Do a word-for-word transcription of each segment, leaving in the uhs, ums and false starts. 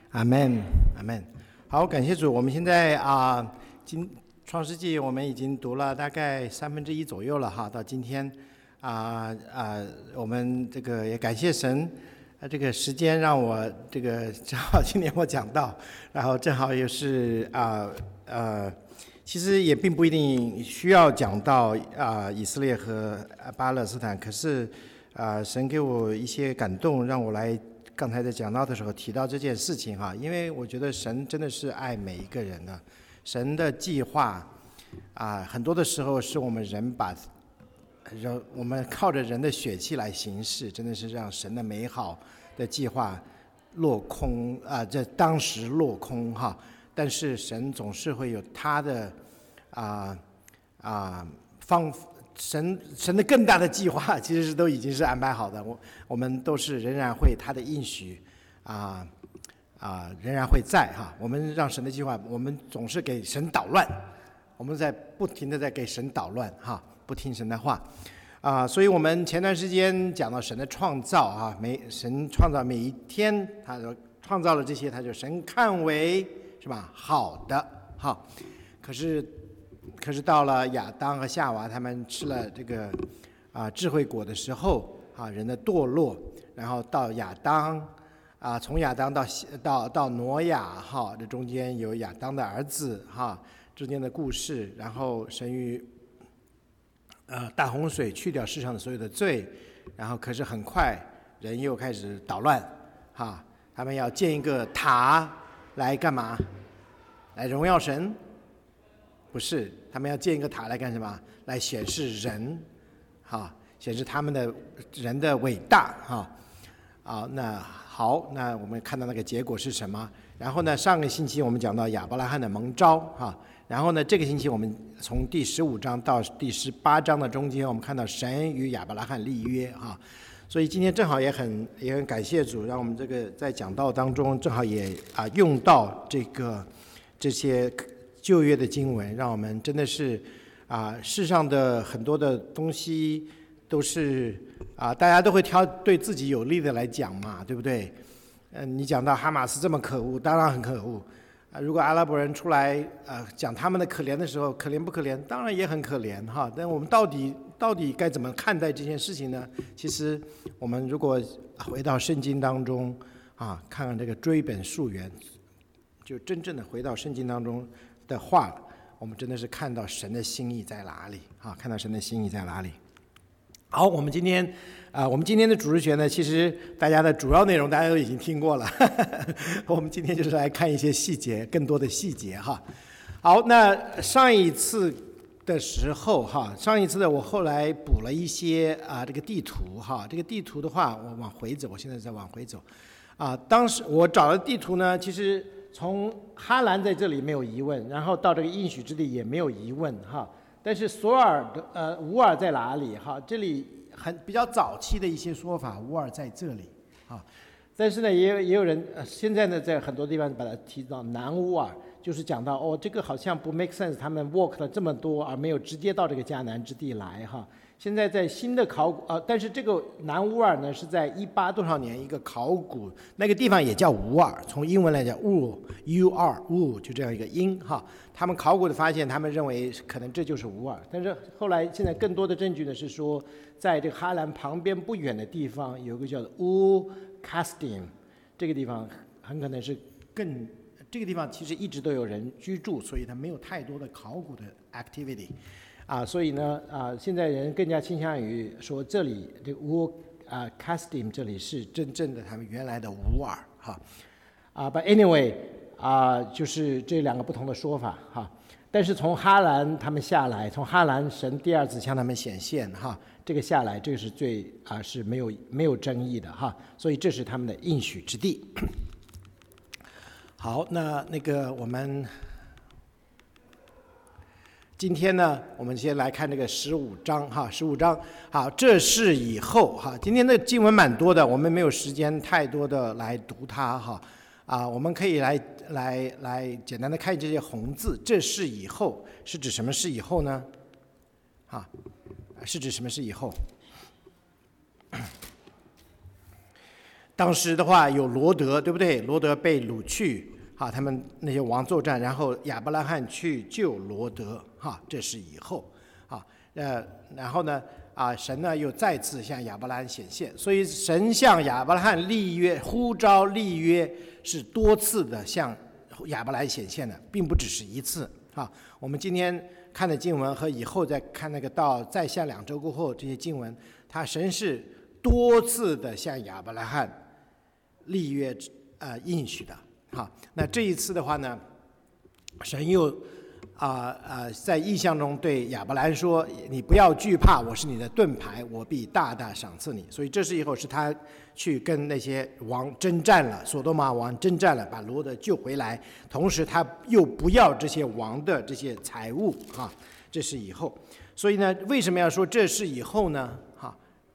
阿门，阿门。好，感谢主。我们现在啊，今创世纪我们已经读了大概三分之一左右了哈，到今天啊啊，我们这个也感谢神，啊，这个时间让我这个正好今天我讲到，然后正好也是啊呃，其实也并不一定需要讲到啊以色列和巴勒斯坦，可是啊神给我一些感动，让我来。刚才在讲到的时候提到这件事情哈，因为我觉得神真的是爱每一个人的，神的计划啊，很多的时候是我们人把人我们靠着人的血气来行事，真的是让神的美好的计划落空啊，这当时落空哈。但是神总是会有他的啊啊方。神神的更大的计划其实是都已经是安排好的，我我们都是仍然会他的应许啊啊仍然会在哈。我们让神的计划，我们总是给神捣乱，我们在不停的在给神捣乱哈，不听神的话啊。所以我们前段时间讲到神的创造啊，每神创造每一天，他创造了这些，他就神看为是吧好的哈。可是。可是到了亚当和夏娃他们吃了这个啊智慧果的时候啊，人的堕落，然后到亚当啊，从亚当到到到挪亚哈，这中间有亚当的儿子哈之间的故事，然后神与呃大洪水去掉世上的所有的罪，然后可是很快人又开始捣乱哈，他们要建一个塔来干嘛？来荣耀神。不是，他们要建一个塔来干什么？来显示人，哈，显示他们的人的伟大，哈，啊，那好，那我们看到那个结果是什么？然后呢，上个星期我们讲到亚伯拉罕的蒙召，哈，然后呢，这个星期我们从第十五章到第十八章的中间，我们看到神与亚伯拉罕立约，哈，所以今天正好也很也很感谢主，让我们这个在讲道当中正好也啊用到这个这些。旧约的经文，让我们真的是啊，世上的很多的东西都是啊，大家都会挑对自己有利的来讲嘛，对不对？嗯、呃，你讲到哈马斯这么可恶，当然很可恶啊。如果阿拉伯人出来啊讲他们的可怜的时候，可怜不可怜？当然也很可怜哈。但我们到底到底该怎么看待这件事情呢？其实我们如果回到圣经当中啊，看看这个追本溯源，就真正的回到圣经当中。的话，我们真的是看到神的心意在哪里啊？看到神的心意在哪里？好，我们今天啊、呃，我们今天的主日学呢，其实大家的主要内容大家都已经听过了，呵呵我们今天就是来看一些细节，更多的细节哈。好，那上一次的时候哈，上一次的我后来补了一些啊、呃、这个地图哈，这个地图的话，我往回走，我现在在往回走啊。当时我找的地图呢，其实。从哈兰在这里没有疑问，然后到这个应许之地也没有疑问哈。但是索尔的呃乌尔在哪里哈？这里很比较早期的一些说法，乌尔在这里啊。但是呢，也有也有人、呃、现在呢，在很多地方把它提到南乌尔，就是讲到哦，这个好像不 make sense， 他们 walk 了这么多，而没有直接到这个迦南之地来哈。现在在新的考古，呃，但是这个南乌尔呢是在一八多少年一个考古那个地方也叫乌尔，从英文来讲 U R U 就这样一个音哈。他们考古的发现，他们认为可能这就是乌尔，但是后来现在更多的证据呢是说，在这个哈兰旁边不远的地方有个叫做乌卡斯丁，这个地方很可能是更这个地方其实一直都有人居住，所以它没有太多的考古的 activity。啊，所以呢，啊，现在人更加倾向于说这里这个乌啊 Kasdim 这里是真正的他们原来的乌尔哈，啊 ，but anyway 啊，就是这两个不同的说法哈。但是从哈兰他们下来，从哈兰神第二次向他们显现哈，这个下来这个是最啊是没有没有争议的哈，所以这是他们的应许之地。好，那那个我们。今天呢，我们先来看这个十五章哈，十五章好，这是以后哈。今天的经文蛮多的，我们没有时间太多的来读它哈啊，我们可以来来来简单的看这些红字。这是以后是指什么是以后呢？啊，是指什么是以后？ 当时的话有罗德，对不对？罗德被掳去，哈，他们那些王作战，然后亚伯拉罕去救罗德，哈，这是以后，啊，呃，然后呢，啊，神呢又再次向亚伯拉罕显现，所以神向亚伯拉罕立约、呼召立约是多次的向亚伯拉罕显现的，并不只是一次，啊，我们今天看的经文和以后再看那个到再下两周过后这些经文，他神是多次的向亚伯拉罕立约呃应许的，好，那这一次的话呢，神又啊啊、呃呃、在异象中对亚伯兰说：“你不要惧怕，我是你的盾牌，我必大大赏赐你。”所以这是以后是他去跟那些王征战了，所多玛王征战了，把罗德救回来，同时他又不要这些王的这些财物啊，这是以后。所以呢，为什么要说这是以后呢？哈。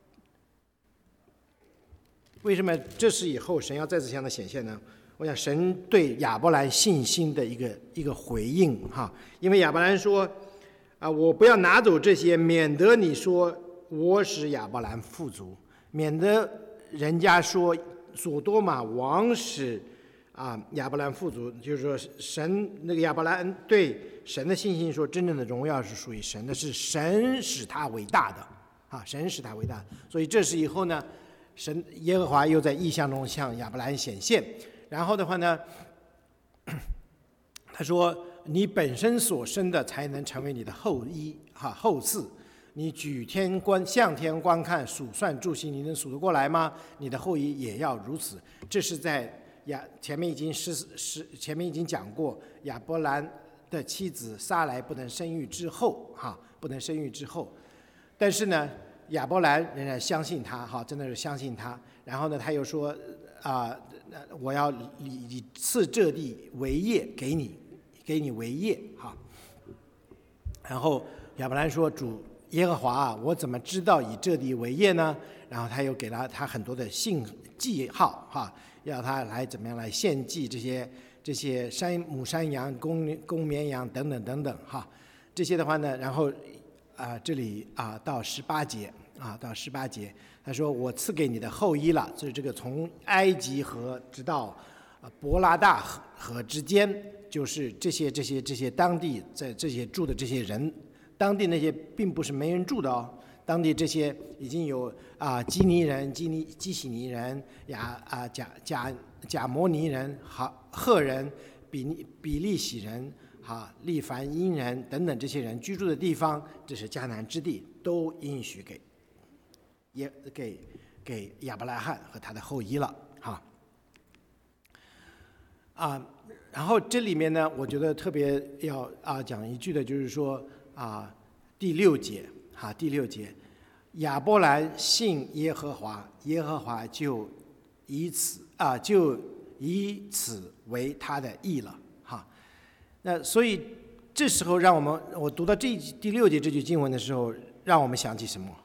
为什么这是以后神要再次向他显现呢？我想神对亚伯兰信心的一个一个回应哈，因为亚伯兰说啊，我不要拿走这些，免得你说我使亚伯兰富足，免得人家说所多玛王使啊亚伯兰富足，就是说神那个亚伯兰对神的信心说，真正的荣耀是属于神的，是神使他伟大的啊，神使他伟大的，所以这是以后呢。神耶和华又在异象中向亚伯兰显现，然后的话呢，他说：“你本身所生的才能成为你的后裔哈后嗣。你举天观向天观看，数算柱星，你能数得过来吗？你的后裔也要如此。”这是在亚前面已经十十前面已经讲过，亚伯兰的妻子撒莱不能生育之后哈，不能生育之后，但是呢。亚伯兰仍然相信他，哈，真的是相信他。然后呢，他又说：“啊、呃，我要以赐这地为业给你，给你为业，哈。”然后亚伯兰说：“主耶和华啊，我怎么知道以这地为业呢？”然后他又给了他很多的信记号，哈，要他来怎么样来献祭这些这些山母山羊、公公绵羊等等等等，哈，这些的话呢，然后。啊，这里啊到十八节啊到十八节，他说我赐给你的后裔了，就是这个从埃及河直到啊伯拉大河河之间，就是这些这些这些当地在这些住的这些人，当地那些并不是没人住的哦，当地这些已经有啊基尼人、基尼基喜尼人、亚啊贾贾贾摩尼人、哈赫人、比利比利洗人。哈，利凡因人等等这些人居住的地方，这是迦南之地，都应许给也给给亚伯拉罕和他的后裔了，哈。啊，然后这里面呢，我觉得特别要啊讲一句的，就是说啊第六节，哈第六节，亚伯兰信耶和华，耶和华就以此啊就以此为他的义了。那所以这时候让我们，我读到这第六节这句经文的时候，让我们想起什么？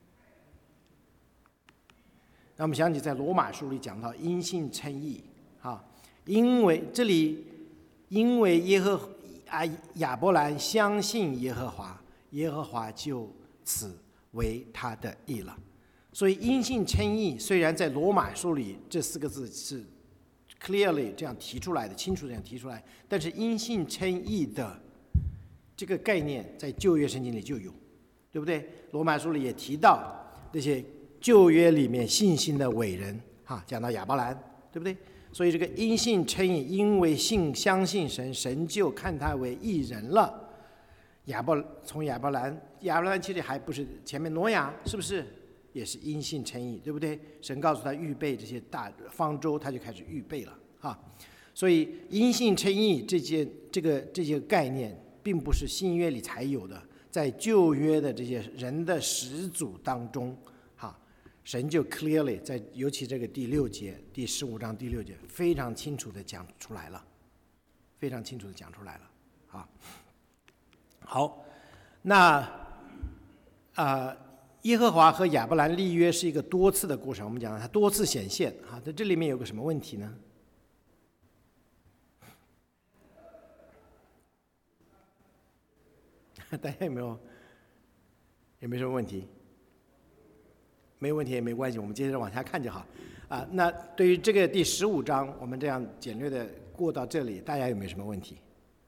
让我们想起在罗马书里讲到因信称义，啊，因为这里因为耶和啊亚伯兰相信耶和华，耶和华就此为他的义了。所以因信称义虽然在罗马书里这四个字是clearly 这样提出来的，清楚这样提出来，但是因信称义的这个概念在旧约圣经里就有，对不对？罗马书里也提到这些旧约里面信心的伟人，哈，讲到亚伯兰，对不对？所以这个因信称义，因为信相信神，神就看他为义人了。亚伯从亚伯兰，亚伯兰其实还不是前面挪亚，是不是？也是因信称义，对不对？神告诉他预备这些大方舟，他就开始预备了啊。所以因信称义这些这个这些概念，并不是新约里才有的，在旧约的这些人的始祖当中，哈，神就 clearly 在尤其这个第六节第十五章第六节非常清楚的讲出来了，非常清楚的讲出来了啊。好，那啊。呃耶和华和亚伯兰立约是一个多次的过程，我们讲他多次显现啊，在这里面有个什么问题呢？大家有没有有没有什么问题？ 没有问题也没关系，我们接着往下看就好。啊，那对于这个第十五章，我们这样简略的过到这里，大家有没有什么问题？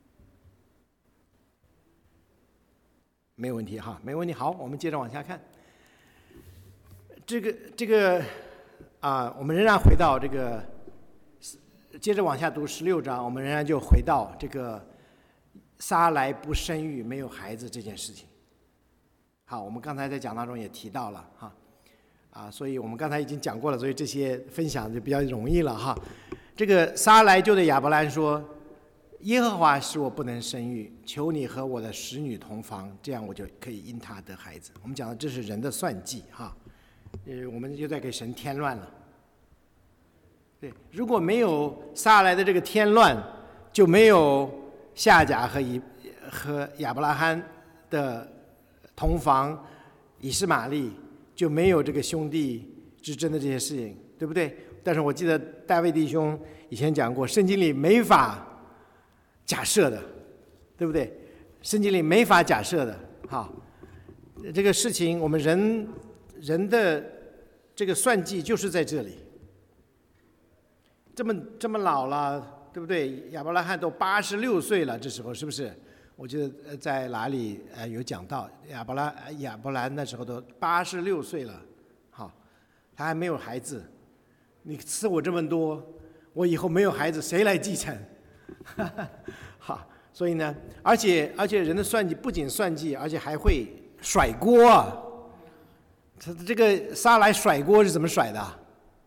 没有问题哈，没问题。好，我们接着往下看。这个这个啊，我们仍然回到这个，接着往下读十六章，我们仍然就回到这个撒来不生育、没有孩子这件事情。好，我们刚才在讲当中也提到了哈，啊，所以我们刚才已经讲过了，所以这些分享就比较容易了哈。这个撒来就对亚伯兰说：“耶和华使我不能生育，求你和我的使女同房，这样我就可以因她得孩子。”我们讲的这是人的算计哈，呃，我们就在给神添乱了。对，如果没有撒来的这个添乱，就没有夏甲和以和亚伯拉罕的同房，以实玛利，就没有这个兄弟之争的这些事情，对不对？但是我记得大卫弟兄以前讲过，圣经里没法假设的，对不对？圣经里没法假设的，哈，这个事情我们人人的这个算计就是在这里。这么这么老了，对不对？亚伯拉罕都八十六岁了，这时候是不是？我记得在哪里呃有讲到亚伯拉亚伯兰那时候都八十六岁了，好，他还没有孩子。你赐我这么多，我以后没有孩子，谁来继承？好，所以呢，而且而且人的算计不仅算计，而且还会甩锅啊。他这个撒来甩锅是怎么甩的？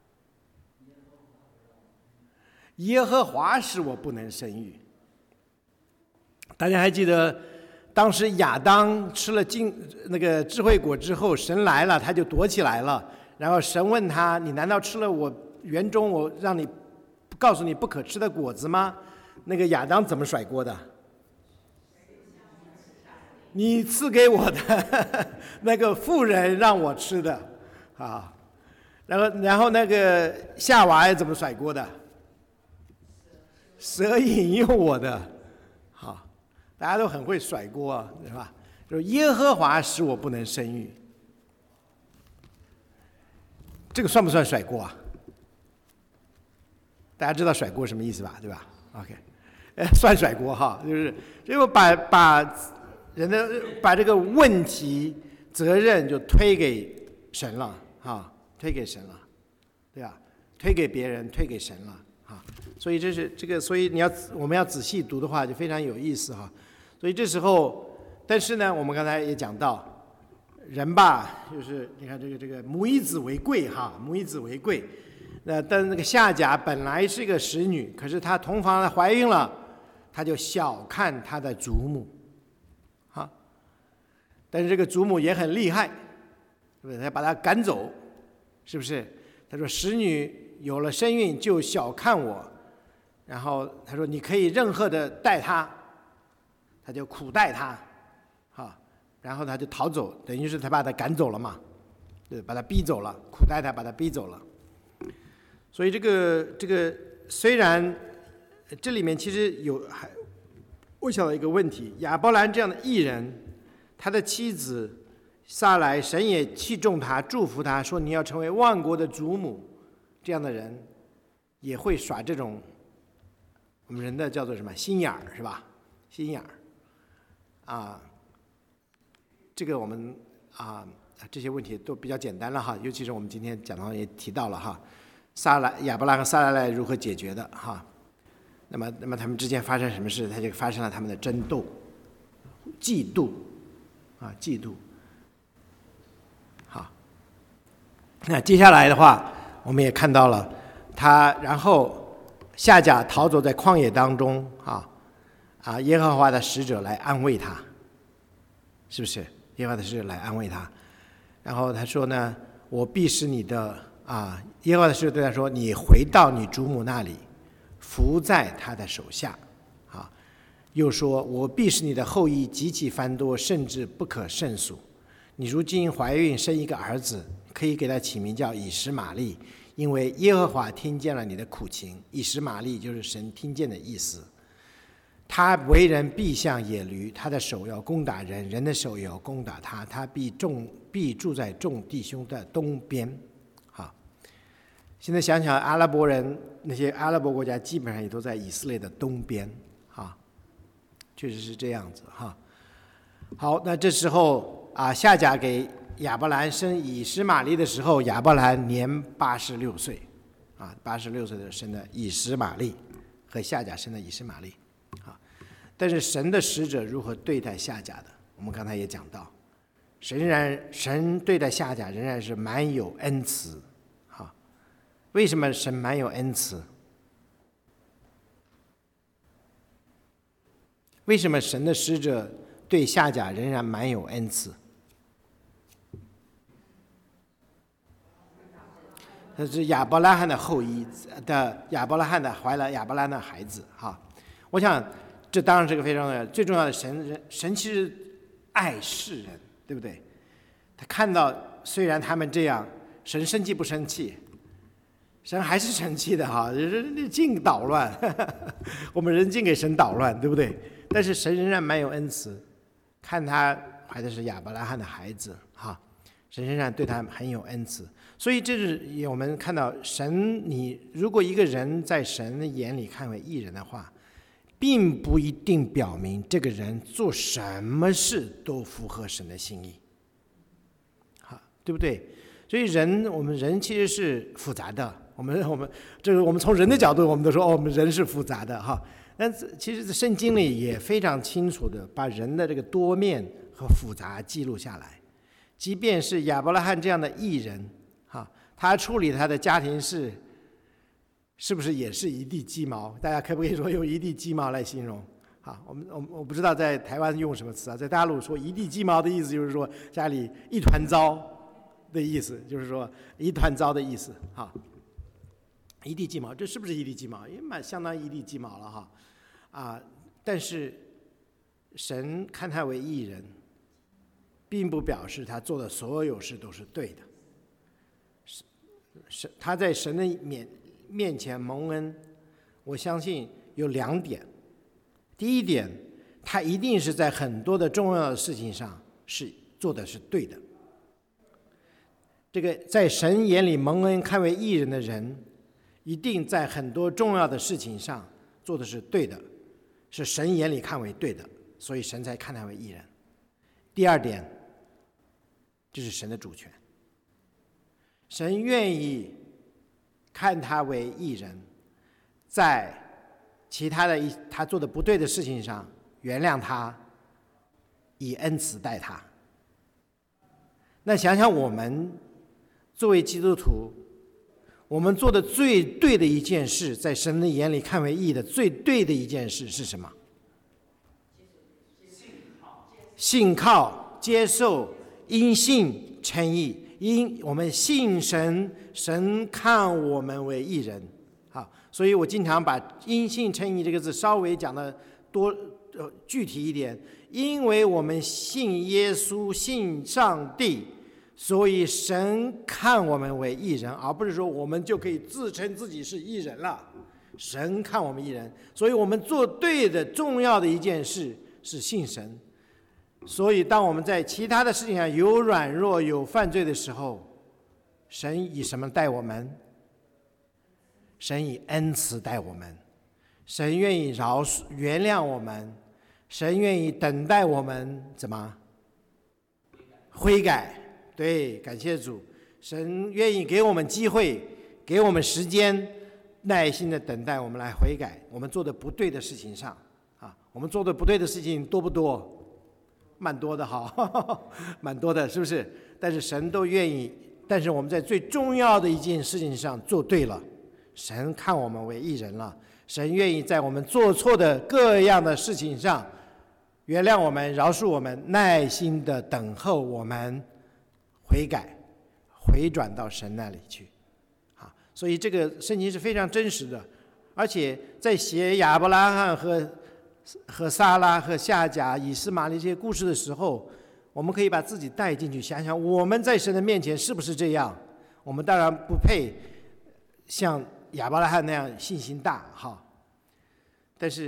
耶和华使我不能生育。大家还记得，当时亚当吃了禁那个智慧果之后，神来了，他就躲起来了。然后神问他：“你难道吃了我园中我让你告诉你不可吃的果子吗？”那个亚当怎么甩锅的？你赐给我的那个妇人让我吃的啊。然后然后那个夏娃怎么甩锅的？蛇引诱我的，好，大家都很会甩锅啊，对吧？就是耶和华使我不能生育，这个算不算甩锅啊？大家知道甩锅什么意思吧？对吧 ？OK， 呃，算甩锅哈，就是结果把把人的把这个问题责任就推给神了哈，推给神了，对吧？推给别人，推给神了。所以这是这个，所以你要我们要仔细读的话，就非常有意思哈。所以这时候，但是呢，我们刚才也讲到，人吧，就是你看这个这个母以子为贵哈，母以子为贵。那但那个夏甲本来是一个使女，可是她同房怀孕了，她就小看她的祖母，哈。但是这个祖母也很厉害，是不是？她把她赶走，是不是？她说使女有了身孕就小看我。然后他说：“你可以任何的待他，他就苦待他，哈，然后他就逃走，等于是他把他赶走了嘛，对，把他逼走了，苦待他，把他逼走了。所以这个这个虽然这里面其实有还我想到一个问题：亚伯兰这样的义人，他的妻子撒来，神也器重他，祝福他，说你要成为万国的祖母，这样的人也会耍这种。”我们人的叫做什么心眼儿是吧？心眼儿，啊，这个我们啊这些问题都比较简单了哈，尤其是我们今天讲到也提到了哈，撒来亚伯拉和撒拉来如何解决的哈？那么那么他们之间发生什么事？他就发生了他们的争斗、嫉妒啊，嫉妒。好，那接下来的话，我们也看到了他，然后。夏甲逃走在旷野当中啊，啊，耶和华的使者来安慰他，是不是？耶和华的使者来安慰他，然后他说呢：“我必使你的啊。”耶和华的使者对他说：“你回到你祖母那里，伏在他的手下。”啊，又说：“我必使你的后裔极其繁多，甚至不可胜数。你如今怀孕生一个儿子，可以给他起名叫以实玛利。”因为耶和华听见了你的苦情，以实玛利就是神听见的意思。 他为人必像野驴，他的手要攻打人，人的手也要攻打他，他必众必住在众弟兄的东边。好，现在想想阿拉伯人，那些阿拉伯国家基本上也都在以色列的东边，哈，确实是这样子哈。好，那这时候啊，夏甲给亚伯兰生以实玛利的时候，亚伯兰年八十六岁，啊，八十六岁的生的以实玛利，和夏甲生的以实玛利。但是神的使者如何对待夏甲的，我们刚才也讲到，神仍然神对待夏甲仍然是满有恩慈。好，为什么神满有恩慈？为什么神的使者对夏甲仍然满有恩慈？他是亚伯拉罕的后裔的，亚伯拉罕的怀了亚伯拉罕的孩子。哈，我想。这当然是个非常重要的，最重要的神，神其实爱世人，对不对？他看到虽然他们这样，神生气不生气？神还是生气的哈，人尽捣乱，我们人尽给神捣乱，对不对？但是神仍然蛮有恩慈，看他怀的是亚伯拉罕的孩子哈，神仍然对他很有恩慈。所以这是我们看到神，你如果一个人在神的眼里看为义人的话，并不一定表明这个人做什么事都符合神的心意，好，对不对？所以人，我们人其实是复杂的。我们我们这个我们从人的角度，我们都说哦，我们人是复杂的哈。但其实圣经里也非常清楚的把人的这个多面和复杂记录下来。即便是亚伯拉罕这样的义人，哈，他处理他的家庭事。是不是也是一地鸡毛？大家可不可以说用一地鸡毛来形容？好，我们我我不知道在台湾用什么词啊，在大陆说一地鸡毛的意思就是说家里一团糟的意思，就是说一团糟的意思。哈，一地鸡毛，这是不是一地鸡毛？也蛮相当一地鸡毛了哈。啊，但是神看他为义人，并不表示他做的所有事都是对的。是他在神的面。面前蒙恩，我相信有两点。第一点，他一定是在很多的重要的事情上是做的是对的。这个在神眼里蒙恩看为义人的人，一定在很多重要的事情上做的是对的，是神眼里看为对的，所以神才看他为义人。第二点，就是神的主权。神愿意看他为义人，在其他的一他做的不对的事情上原谅他，以恩慈待他。那想想我们作为基督徒，我们做的最对的一件事，在神的眼里看为义的最对的一件事是什么？信靠、接受、因信称义。因我们信神，神看我们为义人。好，所以我经常把因信称义这个字稍微讲的多呃具体一点。因为我们信耶稣，信上帝，所以神看我们为义人，而不是说我们就可以自称自己是义人了。神看我们义人，所以我们做对的重要的一件事是信神。所以当我们在其他的事情上有软弱有犯罪的时候，神以什么待我们？神以恩慈待我们，神愿意饶恕原谅我们，神愿意等待我们怎么悔改。对，感谢主，神愿意给我们机会，给我们时间，耐心的等待我们来悔改我们做的不对的事情上啊。我们做的不对的事情多不多？蛮多的哈，蛮多的，是不是？但是神都愿意，但是我们在最重要的一件事情上做对了，神看我们为义人了，神愿意在我们做错的各样的事情上原谅我们，饶恕我们，耐心的等候我们悔改，回转到神那里去。啊，所以这个圣经是非常真实的，而且在写亚伯拉罕和和撒拉和夏甲、以斯玛利这些故事的时候，我们可以把自己带进去，想想我们在神的面前是不是这样。我们当然不配像亚伯拉罕那样信心大哈，但是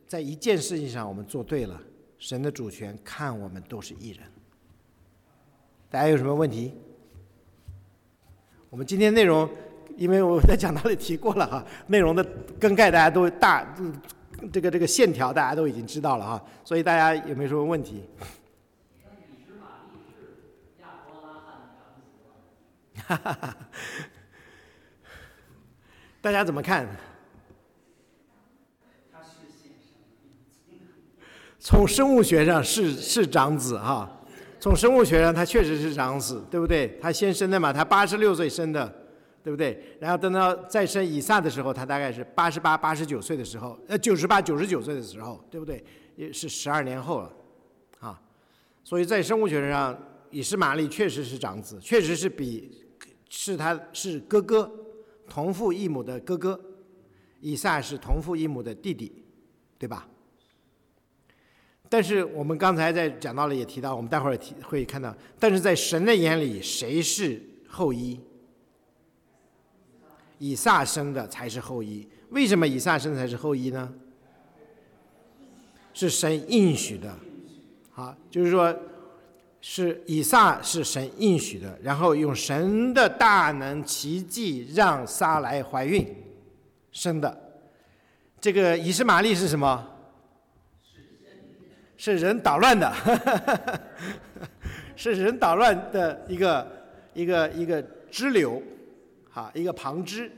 在一件事情上我们做对了，神的主权看我们都是义人。大家有什么问题？我们今天内容，因为我在讲道里提过了哈，内容的更改大家都大，这个这个线条大家都已经知道了哈，所以大家有没有什么问题？哈哈哈，大家怎么看？从生物学上是是长子哈，从生物学上他确实是长子，对不对？他先生的嘛，他八十六岁生的，对不对？然后等到再生以撒的时候，他大概是八十八、八十九岁的时候，呃，九十八、九十九岁的时候，对不对？也是十二年后了，啊，所以在生物学上，以实玛利确实是长子，确实是比是他是哥哥，同父异母的哥哥，以撒是同父异母的弟弟，对吧？但是我们刚才在讲到了，也提到，我们待会儿提会看到，但是在神的眼里，谁是后裔？以撒生的才是后裔。为什么以撒生的才是后裔呢？是神应许的，啊，就是说，是以撒是神应许的，然后用神的大能奇迹让撒来怀孕生的。这个以实玛利是什么？是人捣乱的，是人捣乱的一个一个一个支流，啊，一个旁支。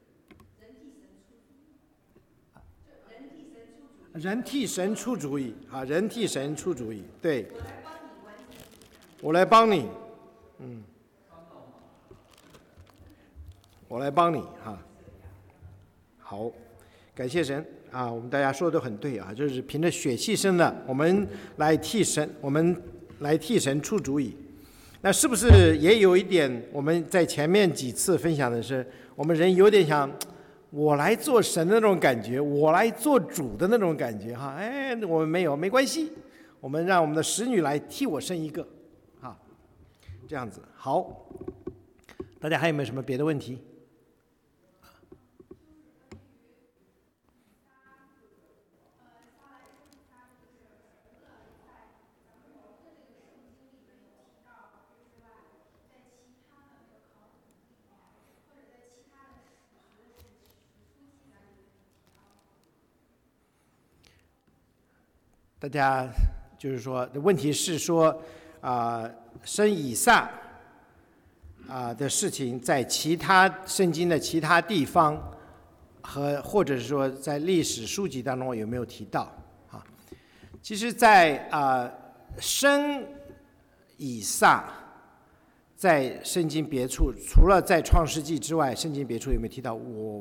人替神出主意，啊，人替神出主意，对。我来帮你，嗯，我来帮你哈。好，感谢神。啊，我们大家说的都很对啊，就是凭着血气生的，我们来替神，我们来替神出主意。那是不是也有一点？我们在前面几次分享的是，我们人有点想我来做神的那种感觉，我来做主的那种感觉哈。哎，我们没有，没关系，我们让我们的使女来替我生一个，啊，这样子好。大家还有没有什么别的问题？大家就是说，问题是说，啊、呃，生以撒啊、呃、的事情，在其他圣经的其他地方和或者是说在历史书籍当中有没有提到啊？其实在，在啊生以撒，在圣经别处，除了在创世纪之外，圣经别处有没有提到？我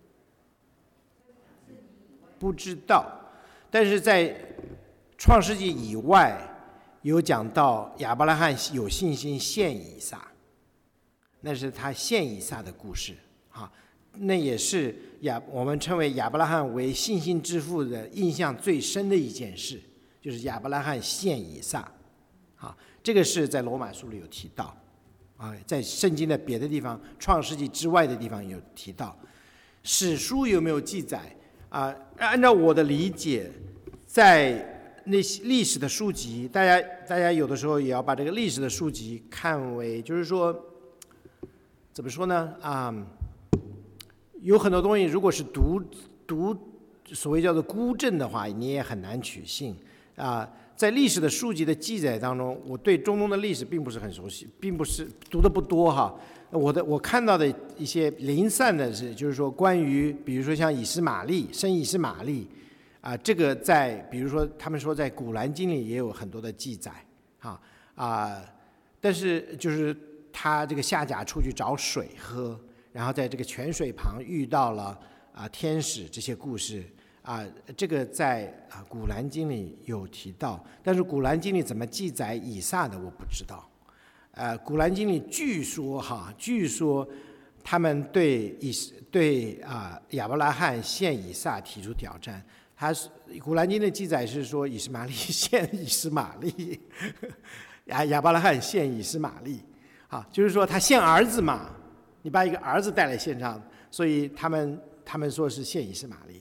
不知道，但是在创世纪以外有讲到亚伯拉罕有信心献以撒，那是他献以撒的故事啊，那也是亚我们称为亚伯拉罕为信心之父的印象最深的一件事，就是亚伯拉罕献以撒啊，这个是在罗马书里有提到啊，在圣经的别的地方，创世纪之外的地方有提到。史书有没有记载啊？按照我的理解，在那些历史的书籍，大家大家有的时候也要把这个历史的书籍看为，就是说，怎么说呢？啊、嗯，有很多东西，如果是读读所谓叫做孤证的话，你也很难取信啊。在历史的书籍的记载当中，我对中东的历史并不是很熟悉，并不是读的不多哈。我的我看到的一些零散的是，就是说关于，比如说像以实玛利生以实玛利。啊，这个在比如说，他们说在《古兰经》里也有很多的记载，啊啊，但是就是他这个夏甲出去找水喝，然后在这个泉水旁遇到了啊天使这些故事啊，这个在啊《古兰经》里有提到，但是《古兰经》里怎么记载以撒的我不知道，呃，《古兰经》里据说哈，据说他们对以对啊亚伯拉罕献以撒提出挑战。他是《古兰经》的记载是说，以实玛利献以实玛利，亚亚伯拉罕献以实玛利，啊，就是说他献儿子嘛，你把一个儿子带来献上，所以他们他们说是献以实玛利，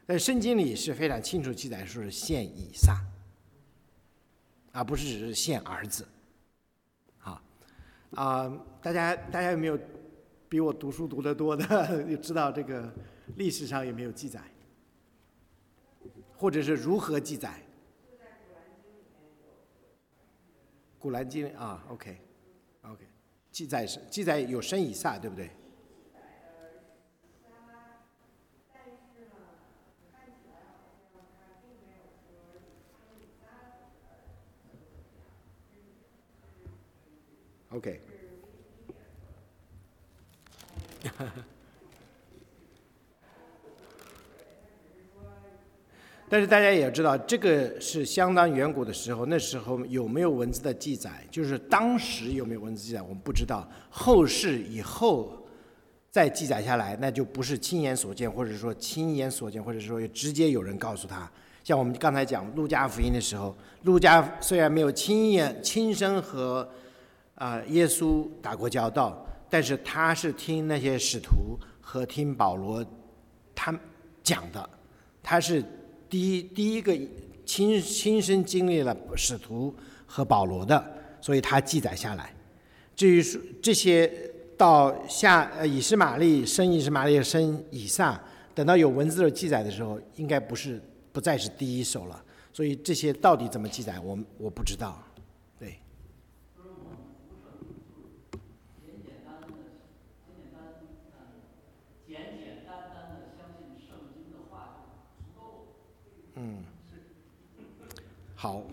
在圣经里是非常清楚记载说是献以撒，而不是只是献儿子。啊啊，大家大家有没有比我读书读得多的，就知道这个历史上有没有记载，或者是如何记载？古兰经啊 ，OK OK， 记载是记载有生以撒，对不对？OK， 但是大家也知道，这个是相当远古的时候，那时候有没有文字的记载，就是当时有没有文字记载，我们不知道。后世以后再记载下来，那就不是亲眼所见，或者说亲眼所见，或者说直接有人告诉他。像我们刚才讲路加福音的时候，路加虽然没有亲眼亲身和啊、呃，耶稣打过交道，但是他是听那些使徒和听保罗他讲的，他是第一第一个亲亲身经历了使徒和保罗的，所以他记载下来。至于这些到下呃以实玛利生以实玛利生以撒，等到有文字的记载的时候，应该不是不再是第一手了。所以这些到底怎么记载，我我不知道。对。嗯，好。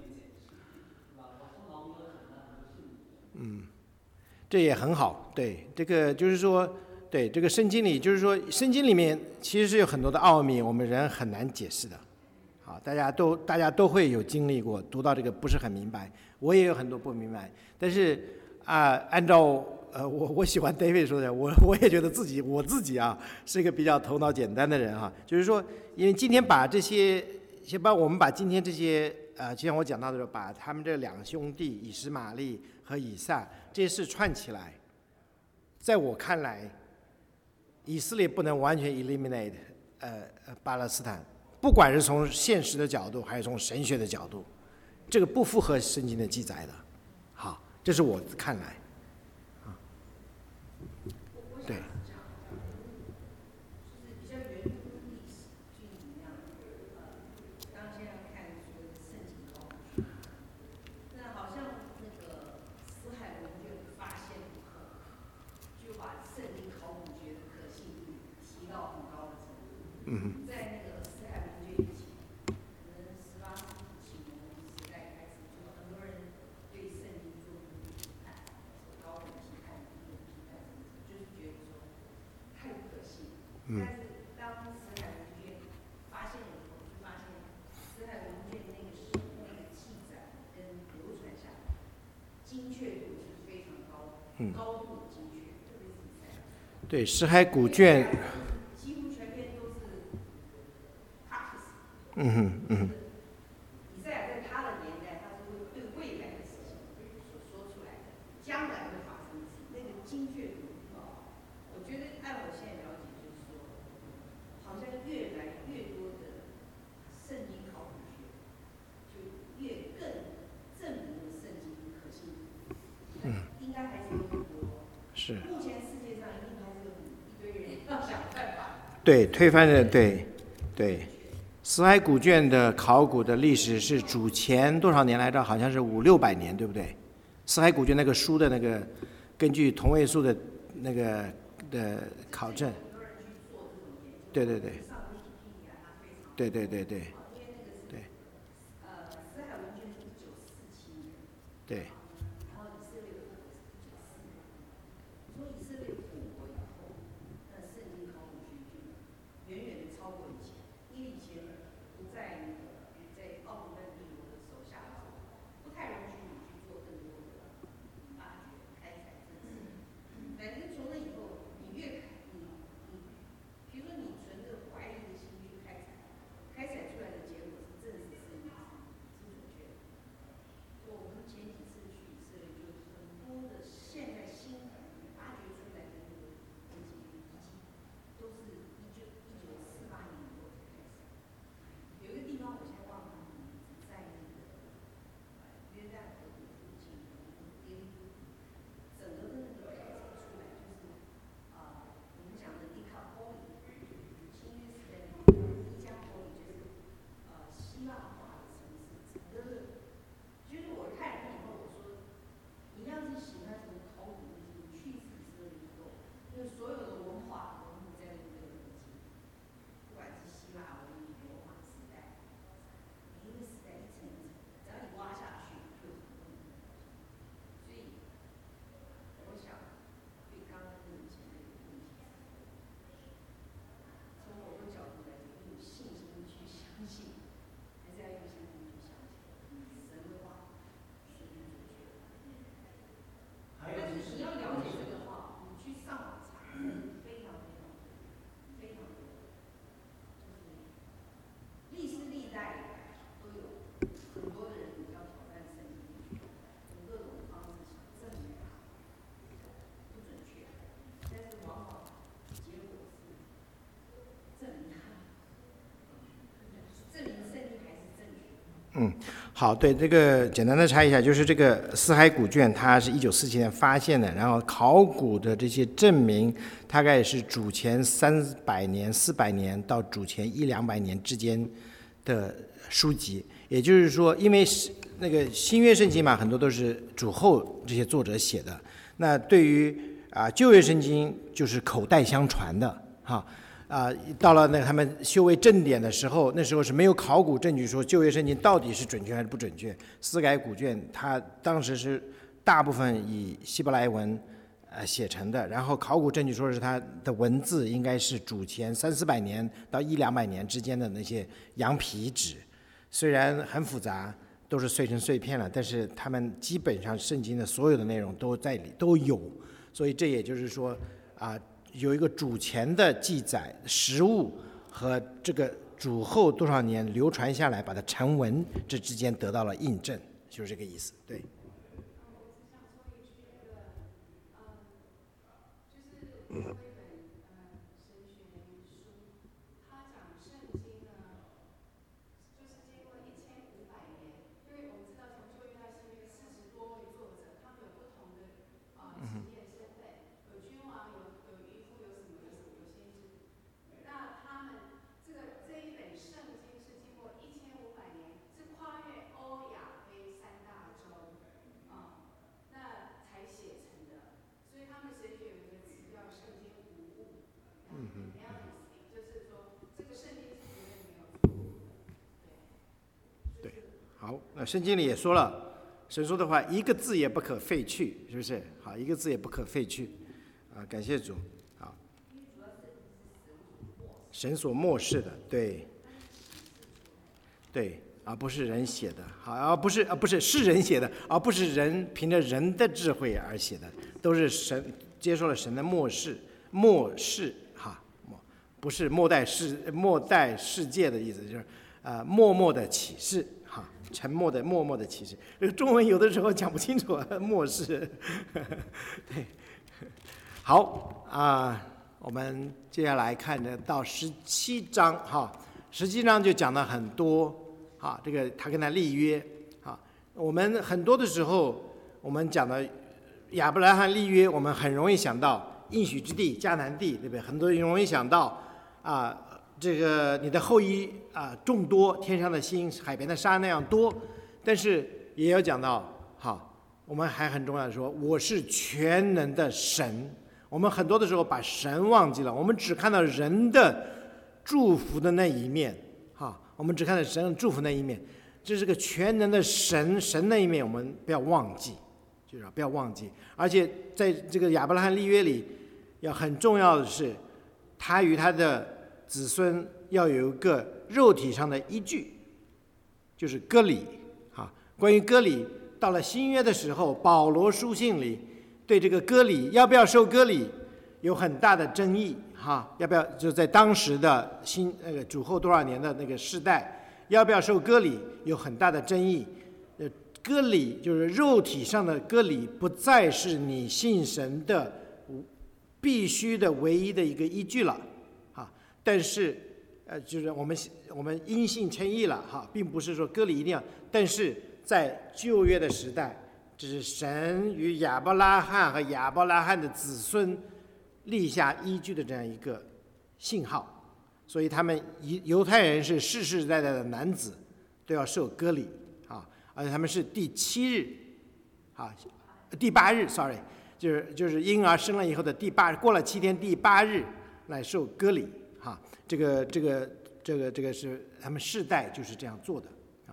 嗯，这也很好。对，这个就是说，对这个圣经里，就是说圣经里面其实是有很多的奥秘，我们人很难解释的。好，大家都大家都会有经历过，读到这个不是很明白，我也有很多不明白。但是啊、呃，按照呃我我喜欢 David 说的，我我也觉得自己我自己啊是一个比较头脑简单的人哈，就是说，因为今天把这些，先把我们把今天这些呃，就像我讲到的时候，把他们这两兄弟以实玛利和以撒这些事串起来，在我看来，以色列不能完全 eliminate 呃巴勒斯坦。不管是从现实的角度还是从神学的角度，这个不符合圣经的记载的。好，这是我看来啊，对。嗯， 在那个死海文学以前，可能十八世纪启蒙时代开始，就很多人对圣经做批判，高等批判、低等批判，就是觉得说太不可信。但是当死海文学发现以后，就发现死海文学那个时那个记载跟流传下来，精确度是非常高， 嗯， 高度精确，特别是在对死海古卷。嗯哼嗯哼， 以赛亚在他的年代，他是会对未来的事情所说出来的，将来会发生的事，那个精确度啊，我觉得按我现在了解，就是说，好像越来越多的圣经考古学，就越更证明了圣经可信。嗯，应该还是有很多。 是。 目前世界上一定还是有一堆人要想办法。 对，推翻的，对，对。死海古卷的考古的历史是主前多少年来着？好像是五六百年，对不对？死海古卷那个书的那个，根据同位素的那个的考证，对对对，对对对对，对，对。 前几次去嗯，好，对，这个简单的查一下，就是这个死海古卷，它是一九四七年发现的，然后考古的这些证明，大概是主前三百年、四百年到主前一两百年之间的书籍。也就是说，因为是那个新约圣经嘛，很多都是主后这些作者写的，那对于啊旧约圣经就是口袋相传的，哈。啊，到了那他们修为正典的时候，那时候是没有考古证据说旧约圣经到底是准确还是不准确。司改古卷它当时是大部分以希伯来文呃写成的，然后考古证据说是它的文字应该是主前三四百年到一两百年之间的那些羊皮纸，虽然很复杂，都是碎成碎片了，但是他们基本上圣经的所有的内容都在里都有，所以这也就是说啊。有一个主前的记载实物和这个主后多少年流传下来，把它成文，这之间得到了印证，就是这个意思。对。嗯好，那圣经里也说了，神说的话一个字也不可废去，是不是？好，一个字也不可废去，啊，感谢主。好，神所默示的，对，对，而不是人写的，好，而不是，而不是是人写的，而不是人凭着人的智慧而写的，都是神接受了神的默示，默示，哈，不是末代世末代世界的意思，就是呃默默的启示。沉默的默默的启示，这个中文有的时候讲不清楚，漠视。对，好啊，我们接下来看的到十七章哈，十七章就讲了很多哈，这个他跟他立约啊，我们很多的时候我们讲的亚伯拉罕立约，我们很容易想到应许之地迦南地，对不对？很多人容易想到啊。这个你的后裔啊众多，天上的星、海边的沙那样多，但是也要讲到，好，我们还很重要的说，我是全能的神。我们很多的时候把神忘记了，我们只看到人的祝福的那一面，哈，我们只看到神祝福那一面，这是个全能的神，神那一面我们不要忘记，就是不要忘记。而且在这个亚伯拉罕立约里，要很重要的是，他与他的子孙要有一个肉体上的依据，就是割礼啊。关于割礼，到了新约的时候，保罗书信里对这个割礼要不要受割礼有很大的争议哈。要不要就在当时的新那个主后多少年的那个世代，要不要受割礼有很大的争议。呃，割礼就是肉体上的割礼，不再是你信神的必须的唯一的一个依据了。但是，呃，就是我们我们因信称义了哈，并不是说割礼一定要。但是在旧约的时代，这是神与亚伯拉罕和亚伯拉罕的子孙立下依据的这样一个信号，所以他们犹太人是世世代代的男子都要受割礼啊，而且他们是第七日啊，第八日 ，sorry， 就是就是婴儿生了以后的第八，过了七天第八日来受割礼。哈，这个这个这个这个是他们世代就是这样做的啊。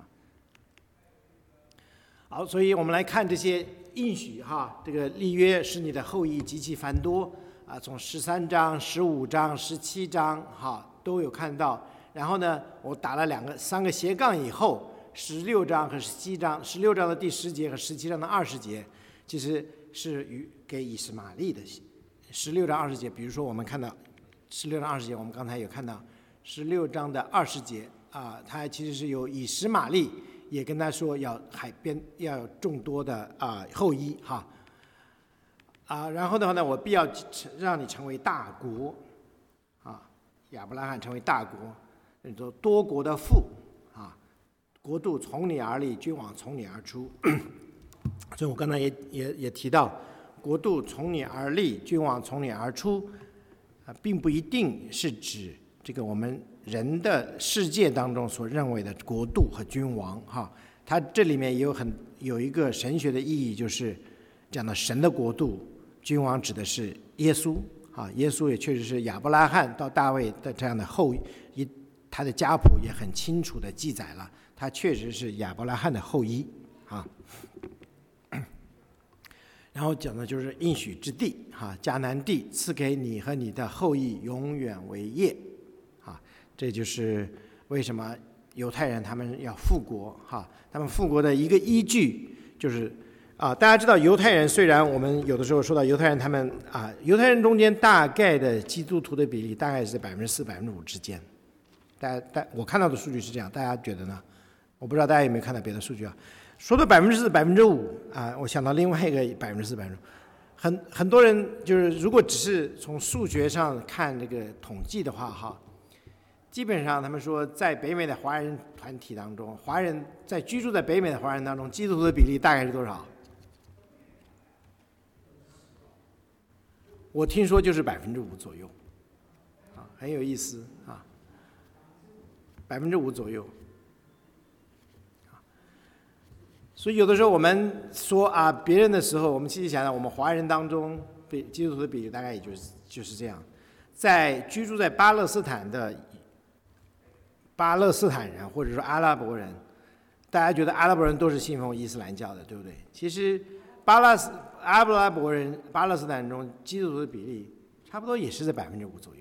好，所以我们来看这些应许哈，这个立约使你的后裔极其繁多啊，从十三章、十五章、十七章哈都有看到。然后呢，我打了两个三个斜杠以后，十六章和十七章，十六章的第十节和十七章的二十节，其实是与给以实玛利的。十六章二十节，比如说我们看到。十六章二十节，我们刚才有看到，十六章的二十节啊，他其实是有以实玛利也跟他说要海边要有众多的啊后裔哈啊，然后的话呢，我必要让你成为大国啊，亚伯拉罕成为大国，你说多国的父啊， 国度从你而立，君王从你而出。所以我刚才也也也提到，国度从你而立，君王从你而出，啊，并不一定是指这个我们人的世界当中所认为的国度和君王哈。它这里面也有很有一个神学的意义，就是讲到神的国度，君王指的是耶稣啊，耶稣也确实是亚伯拉罕到大卫的这样的后裔，他的家谱也很清楚的记载了，他确实是亚伯拉罕的后裔啊。然后讲的就是应许之地哈，迦南地赐给你和你的后裔永远为业啊，这就是为什么犹太人他们要复国哈，他们复国的一个依据就是啊，大家知道犹太人虽然我们有的时候说到犹太人他们啊，犹太人中间大概的基督徒的比例大概是百分之四百分之五之间，大家大我看到的数据是这样，大家觉得呢？我不知道大家有没有看到别的数据啊？说到百分之四百分之五啊，我想到另外一个百分之四百分之五，很很多人就是如果只是从数学上看这个统计的话哈。基本上，他们说，在北美的华人团体当中，华人在居住在北美的华人当中，基督徒的比例大概是多少？我听说就是百分之五左右，啊，很有意思啊，百分之五左右。所以有的时候我们说啊别人的时候，我们细细想想，我们华人当中，比基督徒的比例大概也就是就是这样，在居住在巴勒斯坦的。巴勒斯坦人或者说阿拉伯人，大家觉得阿拉伯人都是信奉伊斯兰教的，对不对？其实巴勒斯阿拉伯人、巴勒斯坦人中基督徒的比例差不多也是在百分之五左右。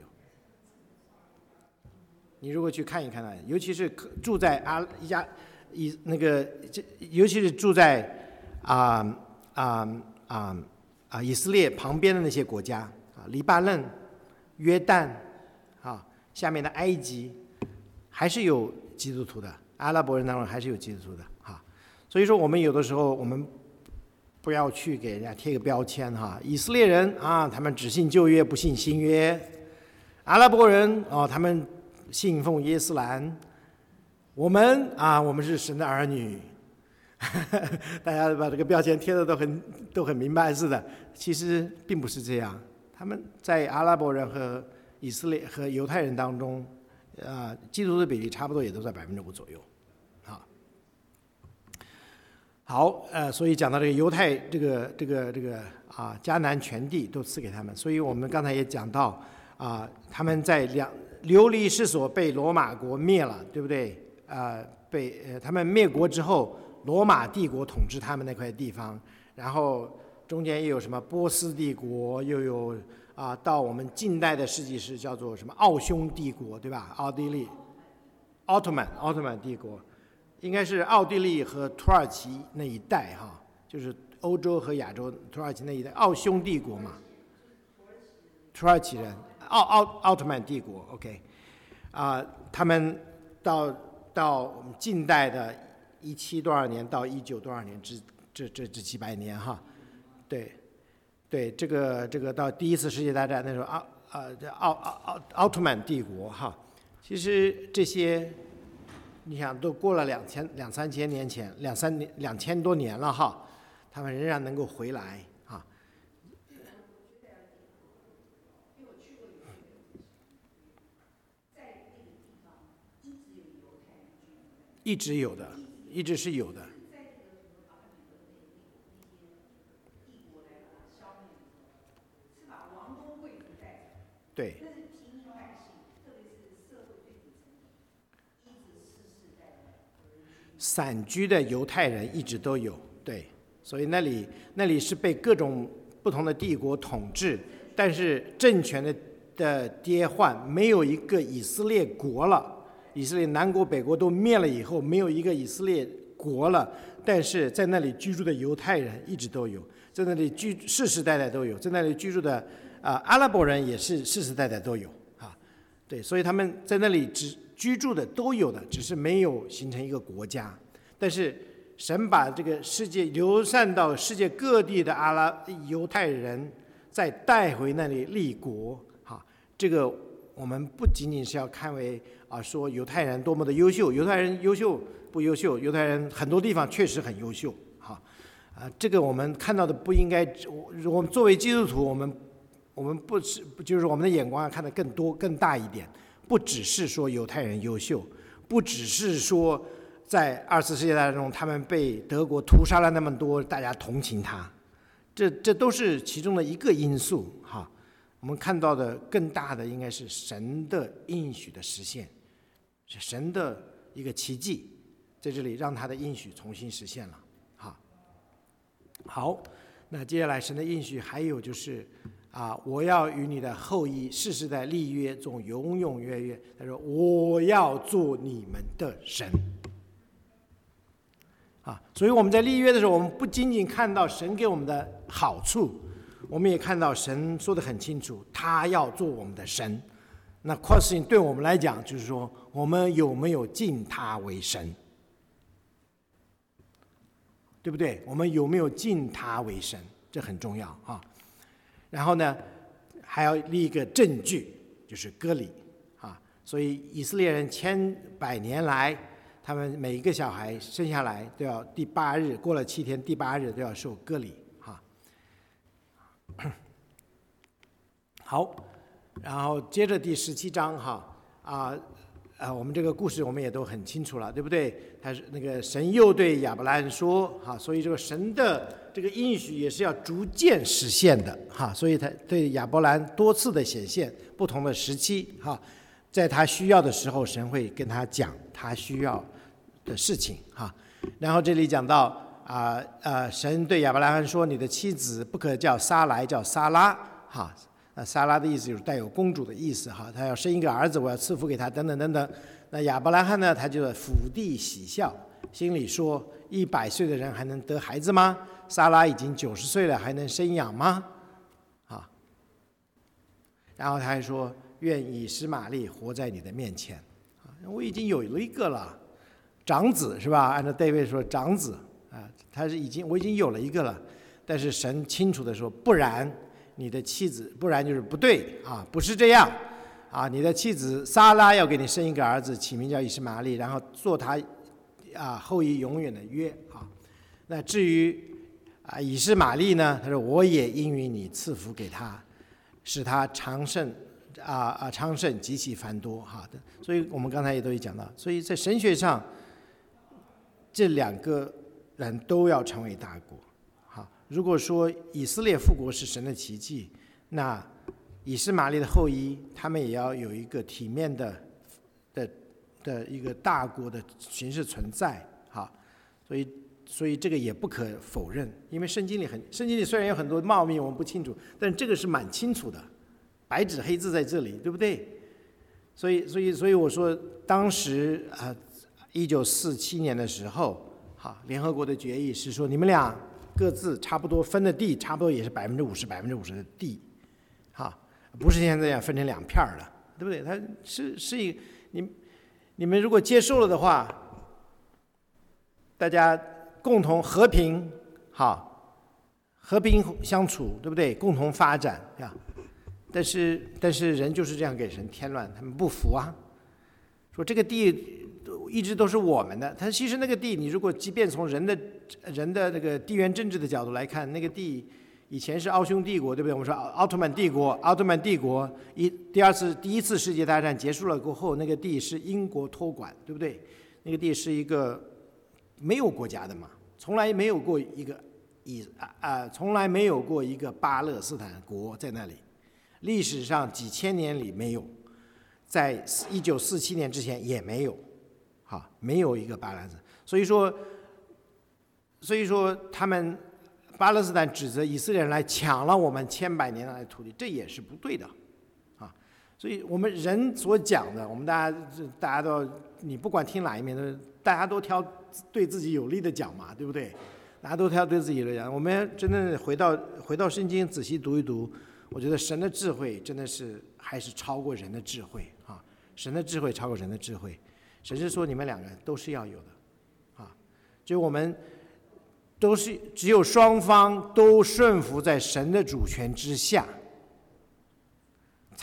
你如果去看一看呢，尤其是住在阿亚以那个，尤其是住在啊啊啊啊以色列旁边的那些国家啊，黎巴嫩、约旦啊，下面的埃及。还是有基督徒的，阿拉伯人当中还是有基督徒的哈，所以说我们有的时候我们不要去给人家贴个标签哈，以色列人啊，他们只信旧约不信新约，阿拉伯人哦，他们信奉耶斯兰，我们啊，我们是神的儿女，大家把这个标签贴的都很都很明白似的，其实并不是这样，他们在阿拉伯人和以色列和犹太人当中。呃，基督徒的比例差不多也都在百分之五左右，啊，好，呃，所以讲到这个犹太这个这个这个啊，迦南全地都赐给他们，所以我们刚才也讲到啊，他们在两流离失所被罗马国灭了，对不对？呃，被呃他们灭国之后，罗马帝国统治他们那块地方，然后中间又有什么波斯帝国，又有。啊，到我们近代的世纪是叫做什么奥匈帝国，对吧？奥地利，奥特曼，奥特曼帝国，应该是奥地利和土耳其那一带哈，就是欧洲和亚洲土耳其那一带，奥匈帝国嘛，土耳其人，奥奥奥特曼帝国 ，OK， 啊，他们到到我们近代的一七多少年到一九多少年之这这这几百年哈，对。对，这个这个到第一次世界大战那时候奥呃奥奥奥奥特曼帝国哈，其实这些你想都过了两千两三千年前两三年两千多年了哈，他们仍然能够回来哈。一直有的，一直是有的。对，散居的犹太人一直都有，对，所以那里那里是被各种不同的帝国统治，但是政权的的迭换，没有一个以色列国了，以色列南国北国都灭了以后，没有一个以色列国了，但是在那里居住的犹太人一直都有，在那里居世世代代都有，在那里居住的啊、呃、阿拉伯人也是世世代代都有。对，所以他们在那里只居住的都有的，只是没有形成一个国家。但是神把这个世界流散到世界各地的阿拉犹太人，再带回那里立国，哈，这个我们不仅仅是要看为啊说犹太人多么的优秀，犹太人优秀不优秀？犹太人很多地方确实很优秀，哈，啊，这个我们看到的不应该，我们作为基督徒，我们我们不是就是我们的眼光要看得更多更大一点，不只是说犹太人优秀，不只是说在二次世界大战中他们被德国屠杀了那么多，大家同情他，这这都是其中的一个因素，哈。我们看到的更大的应该是神的应许的实现，是神的一个奇迹，在这里让他的应许重新实现了。好，好，那接下来神的应许还有就是啊，我要与你的后裔世世代立约，中永永远远。他说我要做你们的神。啊，所以我们在立约的时候，我们不仅仅看到神给我们的好处。我们也看到神说得很清楚，他要做我们的神。那 question 对我们来讲就是说，我们有没有敬他为神，对不对？我们有没有敬他为神，这很重要啊。然后呢，还要立一个证据，就是割礼啊。所以以色列人千百年来，他们每一个小孩生下来都要第八日，过了七天，第八日都要受割礼。好，然后接着第十七章哈啊啊，我们这个故事我们也都很清楚了，对不对？他是那个神又对亚伯拉罕说哈，所以这个神的这个应许也是要逐渐实现的哈，所以他对亚伯兰多次的显现，不同的时期哈，在他需要的时候，神会跟他讲他需要的事情哈。然后这里讲到。啊呃，神对亚伯拉罕说：“你的妻子不可叫撒来，叫撒拉。”哈，那撒拉的意思就是带有公主的意思哈。他要生一个儿子，我要赐福给他，等等等等。那亚伯拉罕呢，他就伏地喜笑，心里说：“一百岁的人还能得孩子吗？撒拉已经九十岁了，还能生养吗？”啊，然后他还说：“愿以实玛利活在你的面前。”啊，我已经有了一个了，长子是吧？按照大卫说，长子。啊，他是已经我已经有了一个了，但是神清楚的说，不然你的妻子，不然就是不对啊，不是这样啊，你的妻子撒拉要给你生一个儿子，起名叫以实玛利，然后做他啊后裔永远的约啊。那至于啊以实玛利呢，他说我也应允你赐福给他，使他昌盛啊啊昌盛极其繁多哈的。所以我们刚才也都有讲到，所以在神学上这两个人都要成为大国。好，如果说以色列复国是神的奇迹，那以实玛利的后裔他们也要有一个体面的的的一个大国的形式存在。好，所以所以这个也不可否认，因为圣经里很圣经里虽然有很多茂密我们不清楚，但这个是蛮清楚的，白纸黑字在这里，对不对？所以所以所以我说当时啊一九四七年的时候。好，联合国的决议是说，你们俩各自差不多分的地，差不多也是百分之五十、百分之五十的地，哈，不是现在这样分成两片了，对不对？它是是一你你们如果接受了的话，大家共同和平，好，和平相处，对不对？共同发展呀。但是但是人就是这样给神添乱，他们不服啊，说这个地。一直都是我们的，它其实那个地，你如果即便从人的人的那个地缘政治的角度来看，那个地以前是奥匈帝国，对不对？我们说奥特曼帝国，奥特曼帝国一第二次第一次世界大战结束了过后，那个地是英国托管，对不对？那个地是一个没有国家的嘛，从来没有过一个以啊啊，从来没有过一个巴勒斯坦国在那里，历史上几千年里没有，在一九四七年之前也没有。好，没有一个巴勒斯坦，所以说，所以说他们巴勒斯坦指责以色列人来抢了我们千百年来的土地，这也是不对的，啊，所以我们人所讲的，我们大家大家都，你不管听哪一面，都大家都挑对自己有利的讲嘛，对不对？大家都挑对自己有利的讲，我们真的回到回到圣经仔细读一读，我觉得神的智慧真的是还是超过人的智慧啊，神的智慧超过人的智慧。神是说你们两个都是要有的，啊，就我们都是只有双方都顺服在神的主权之下，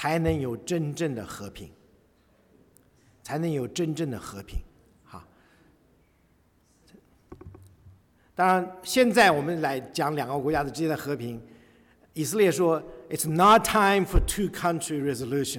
才能有真正的和平，才能有真正的和平。好，当然，现在我们来讲两个国家的之间的和平，以色列说 "It's not time for two-country resolution"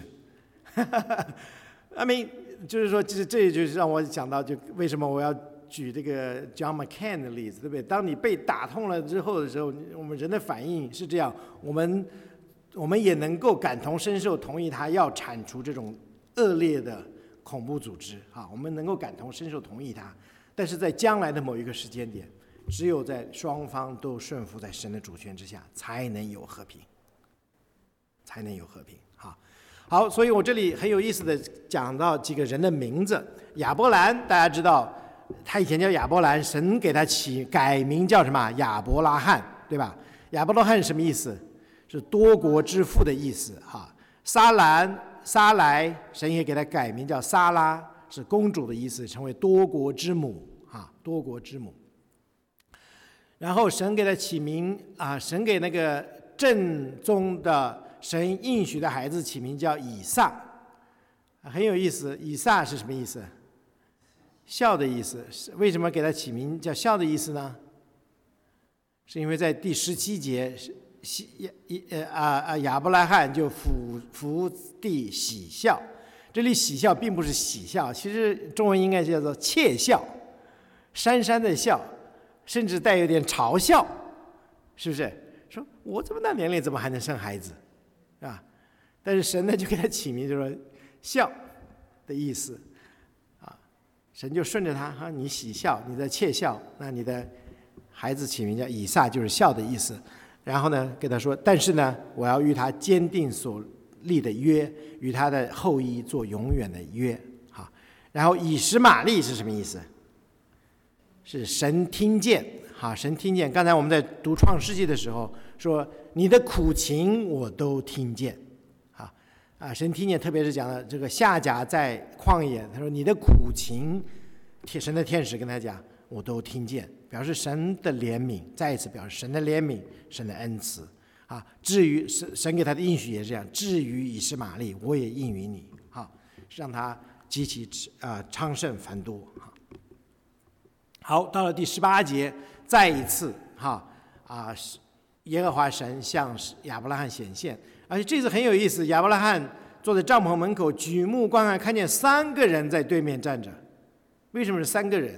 I mean， 就是说，这这就是让我想到，就为什么我要举这个 John McCain 的例子，对不对？当你被打痛了之后的时候，我们人的反应是这样，我们我们也能够感同身受，同意他要铲除这种恶劣的恐怖组织啊，我们能够感同身受，同意他。但是在将来的某一个时间点，只有在双方都顺服在神的主权之下，才能有和平，才能有和平。好，好，所以我这里很有意思的讲到几个人的名字。亚伯兰，大家知道，他以前叫亚伯兰，神给他起改名叫什么？亚伯拉罕，对吧？亚伯拉罕是什么意思？是多国之父的意思哈。撒兰、撒莱，神也给他改名叫撒拉，是公主的意思，成为多国之母啊，多国之母。然后神给他起名啊，神给那个正宗的神应许的孩子起名叫以撒，很有意思。以撒是什么意思？笑的意思。为什么给他起名叫笑的意思呢？是因为在第十七节，亚啊啊亚伯拉罕就伏伏地喜笑。这里喜笑并不是喜笑，其实中文应该叫做窃笑，讪讪的笑，甚至带有点嘲笑，是不是？说我这么大年龄怎么还能生孩子，啊？但是神呢就给他起名，就说笑的意思，啊，神就顺着他哈，你喜笑，你的窃笑，那你的孩子起名叫以撒，就是笑的意思。然后呢，跟他说，但是呢，我要与他坚定所立的约，与他的后裔做永远的约。好，然后以实玛利是什么意思？是神听见，哈，神听见。刚才我们在读创世纪的时候说，你的苦情我都听见，啊啊，神听见，特别是讲了这个夏甲在旷野，他说你的苦情，神的天使跟他讲，我都听见，表示神的怜悯，再一次表示神的怜悯，神的恩慈啊。至于神神给他的应许也是这样，至于以实玛利，我也应允你，哈，让他极其啊昌盛繁多。好，到了第十八节，再一次哈啊，耶和华神向亚伯拉罕显现，而且这次很有意思。亚伯拉罕坐在帐篷门口，举目观看，看见三个人在对面站着。为什么是三个人？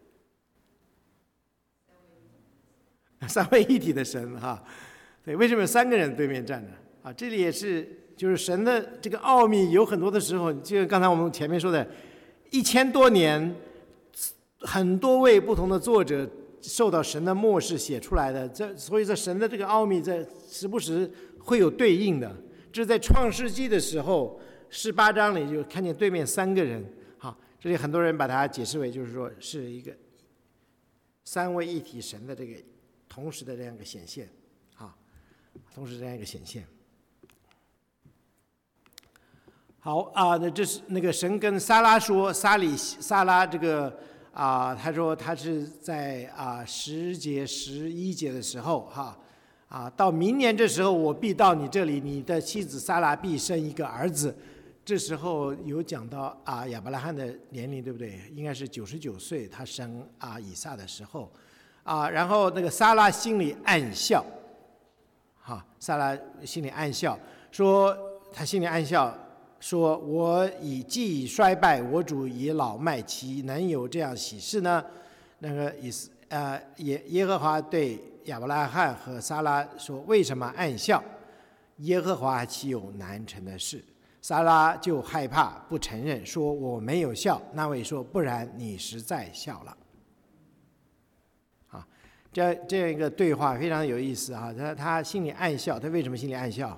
三位一体的神哈，对，为什么有三个人对面站着啊？这里也是，就是神的这个奥秘，有很多的时候，就刚才我们前面说的，一千多年。很多位不同的作者受到神的默示写出来的，这所以这神的这个奥秘在时不时会有对应的。这是在创世纪的时候，十八章里就看见对面三个人，好，这里很多人把它解释为就是说是一个三位一体神的这个同时的这样一个显现，啊，同时这样一个显现。好啊，那这是那个神跟撒拉说，撒里撒拉这个。啊，他说他是在啊十节十一节的时候哈，啊到明年这时候我必到你这里，你的妻子撒拉必生一个儿子。这时候有讲到啊亚伯拉罕的年龄对不对？应该是九十九岁，他生啊以撒的时候，啊然后那个撒拉心里暗笑，哈，撒拉心里暗笑，说他心里暗笑。说我已既已衰败，我主已老迈，岂能有这样喜事呢？那个以斯呃耶耶和华对亚伯拉罕和撒拉说：“为什么暗笑？耶和华岂有难成的事？”撒拉就害怕，不承认，说：“我没有笑。”那位说：“不然，你实在笑了。”啊，这这样一个对话非常有意思啊！他他心里暗笑，他为什么心里暗笑？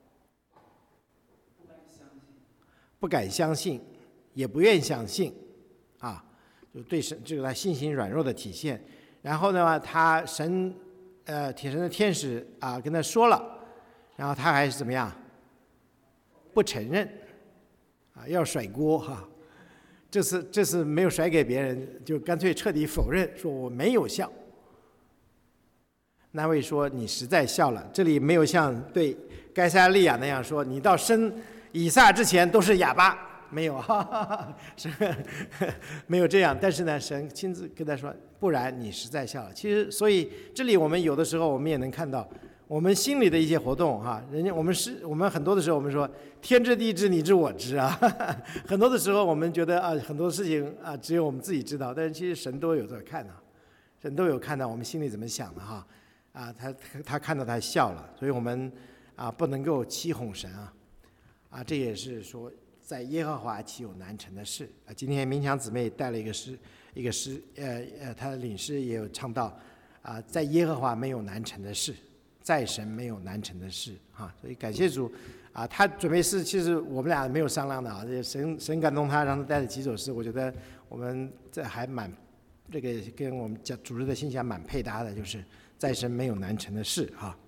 不敢相信，也不愿相信，啊，就对神这个他信心软弱的体现。然后呢，他神，呃，铁神的天使啊跟他说了，然后他还是怎么样？不承认，啊，要甩锅哈、啊。这次这次没有甩给别人，就干脆彻底否认，说我没有笑。 那位说你实在笑了。这里没有像对该撒利亚那样说，你到生以撒之前都是哑巴，没有，哈哈哈，是没有这样。但是呢，神亲自跟他说，不然你实在笑了。其实，所以这里我们有的时候我们也能看到。我们心里的一些活动哈，人家我们是我们很多的时候我们说天知地知你知我知啊，很多的时候我们觉得啊很多事情啊只有我们自己知道，但是其实神都有在看啊，神都有看到我们心里怎么想的哈，啊他他看到他笑了，所以我们啊不能够欺哄神啊，啊这也是说在耶和华岂有难成的事啊。今天明强姊妹带了一个诗一个诗呃呃她的领诗也有唱到啊，在耶和华没有难成的事。在神没有难成的事啊，所以感谢主啊！他准备诗，其实我们俩没有商量的啊，神神感动他，让他带了几首诗，我觉得我们这还蛮这个跟我们讲主日的信息还蛮配搭的，就是在神没有难成的事啊。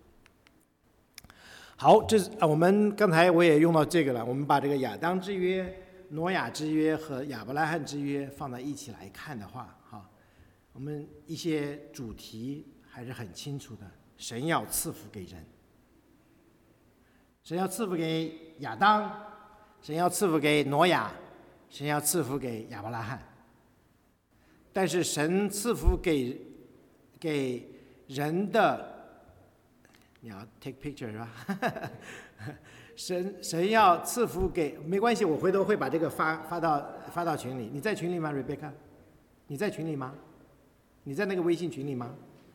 好，这是啊，我们刚才我也用到这个了，我们把这个亚当之约、挪亚之约和亚伯拉罕之约放在一起来看的话，哈，我们一些主题还是很清楚的。神要赐福给人，神要赐福给亚当，神要赐福给挪亚，神要赐福给亚伯拉罕。但是神赐福给给人的，你要 take picture 是吧？神神要赐福给，没关系，我回头会把这个发发到发到群里。你在群里吗 ，Rebecca？ 你在群里吗？你在那个微信群里吗？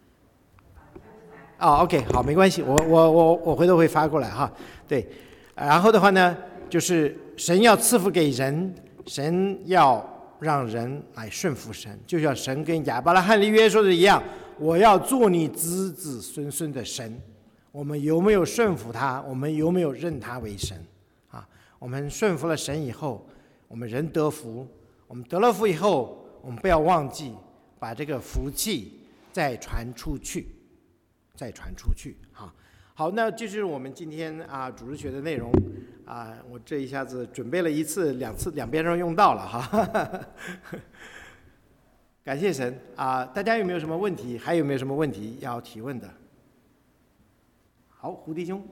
哦 ，OK， 好，没关系，我我我我回头会发过来哈。对，然后的话呢，就是神要赐福给人，神要让人来顺服神，就像神跟亚伯拉罕立约说的一样，我要做你子子孙孙的神。我们有没有顺服他？我们有没有认他为神？啊，我们顺服了神以后，我们人得福。我们得了福以后，我们不要忘记把这个福气再传出去。再传出去哈，好，那这就是我们今天啊主日学的内容啊。我这一下子准备了一次、两次，两边都用到了哈。感谢神啊！大家有没有什么问题？还有没有什么问题要提问的？好，胡弟兄。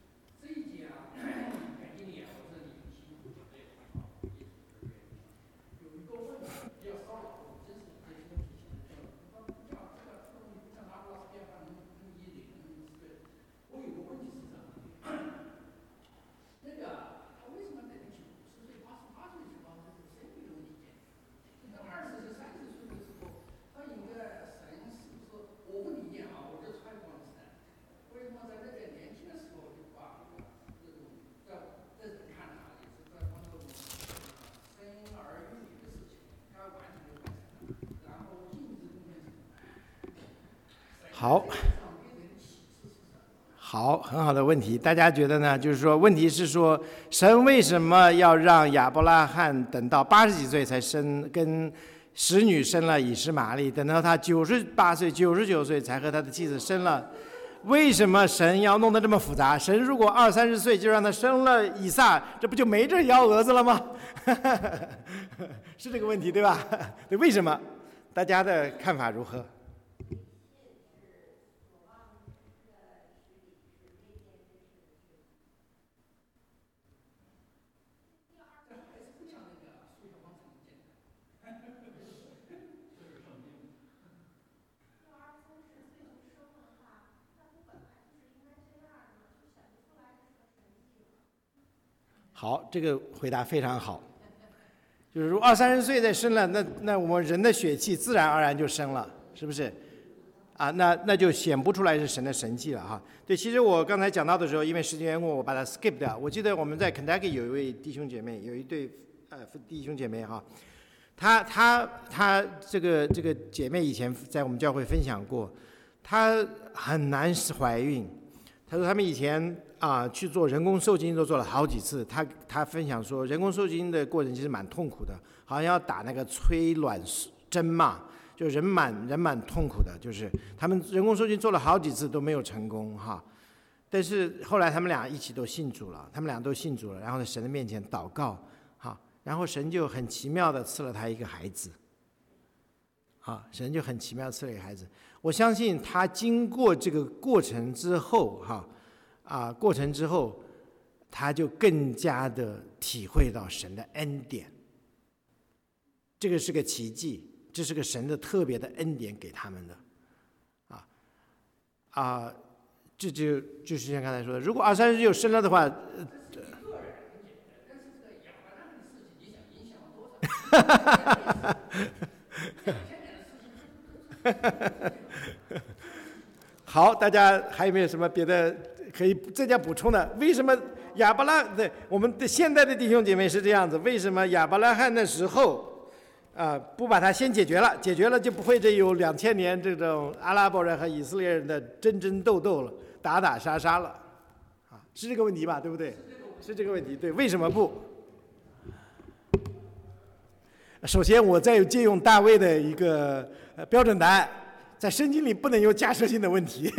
好，好，很好的问题。大家觉得呢？就是说，问题是说，神为什么要让亚伯拉罕等到八十几岁才生，跟使女生了以实玛利，等到他九十八岁、九十九岁才和他的妻子生了？为什么神要弄得这么复杂？神如果二三十岁就让他生了以撒，这不就没这幺蛾子了吗？是这个问题对吧？对，为什么？大家的看法如何？好，这个回答非常好。就是如果二三十岁再生了，那那我们人的血气自然而然就生了，是不是？啊，那那就显不出来是神的神迹了哈。对，其实我刚才讲到的时候，因为时间缘故，我把它 skip 掉。我记得我们在 Kentucky 有一位弟兄姐妹，有一对呃弟兄姐妹哈，她她她这个这个姐妹以前在我们教会分享过，她很难怀孕。她说他们以前啊去做人工受精都做了好几次，她她分享说人工受精的过程其实蛮痛苦的，好像要打那个催卵针嘛，就人蛮人蛮痛苦的，就是他们人工受精做了好几次都没有成功哈。但是后来他们俩一起都信主了，他们俩都信主了，然后在神的面前祷告哈，然后神就很奇妙的赐了他一个孩子。 啊，神就很奇妙赐给孩子。我相信他经过这个过程之后，哈，啊，过程之后，他就更加的体会到神的恩典。这个是个奇迹，这是个神的特别的恩典给他们的，啊，啊，这就就是像刚才说的，如果二三十就生了的话，呃哈哈哈哈哈。好，大家还有没有什么别的可以增加补充的？为什么亚伯拉对我们的现代的弟兄姐妹是这样子？为什么亚伯拉罕的时候啊、呃、不把它先解决了？解决了就不会这有两千年这种阿拉伯人和以色列人的争争斗斗了，打打杀杀了啊，是这个问题吧？对不对？是这个问题。对，为什么不？首先，我再借用大卫的一个呃标准答案，在圣经里不能有假设性的问题，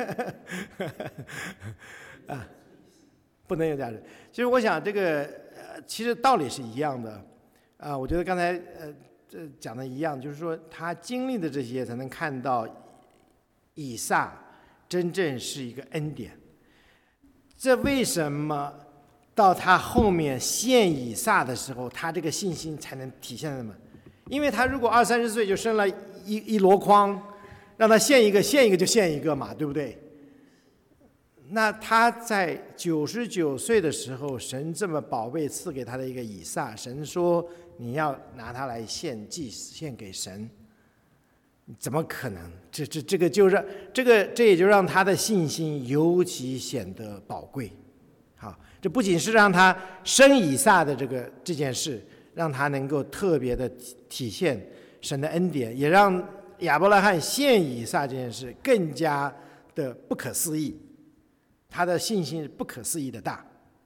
啊，不能有假设。其实我想这个呃，其实道理是一样的，啊，我觉得刚才呃这讲的一样，就是说他经历的这些，才能看到以撒真正是一个恩典。这为什么？到他后面献以撒的时候，他这个信心才能体现什么？因为他如果二三十岁就生了一一箩筐，让他献一个献一个就献一个嘛，对不对？那他在九十九岁的时候，神这么宝贝赐给他的一个以撒，神说你要拿它来献祭，献给神，怎么可能？这这这个就让这个这也就让他的信心尤其显得宝贵。好，这不仅是让他生以撒的这个这件事，让他能够特别的体现神的恩典，也让亚伯拉罕献以撒这件事更加的不可思议，他的信心是不可思议的大。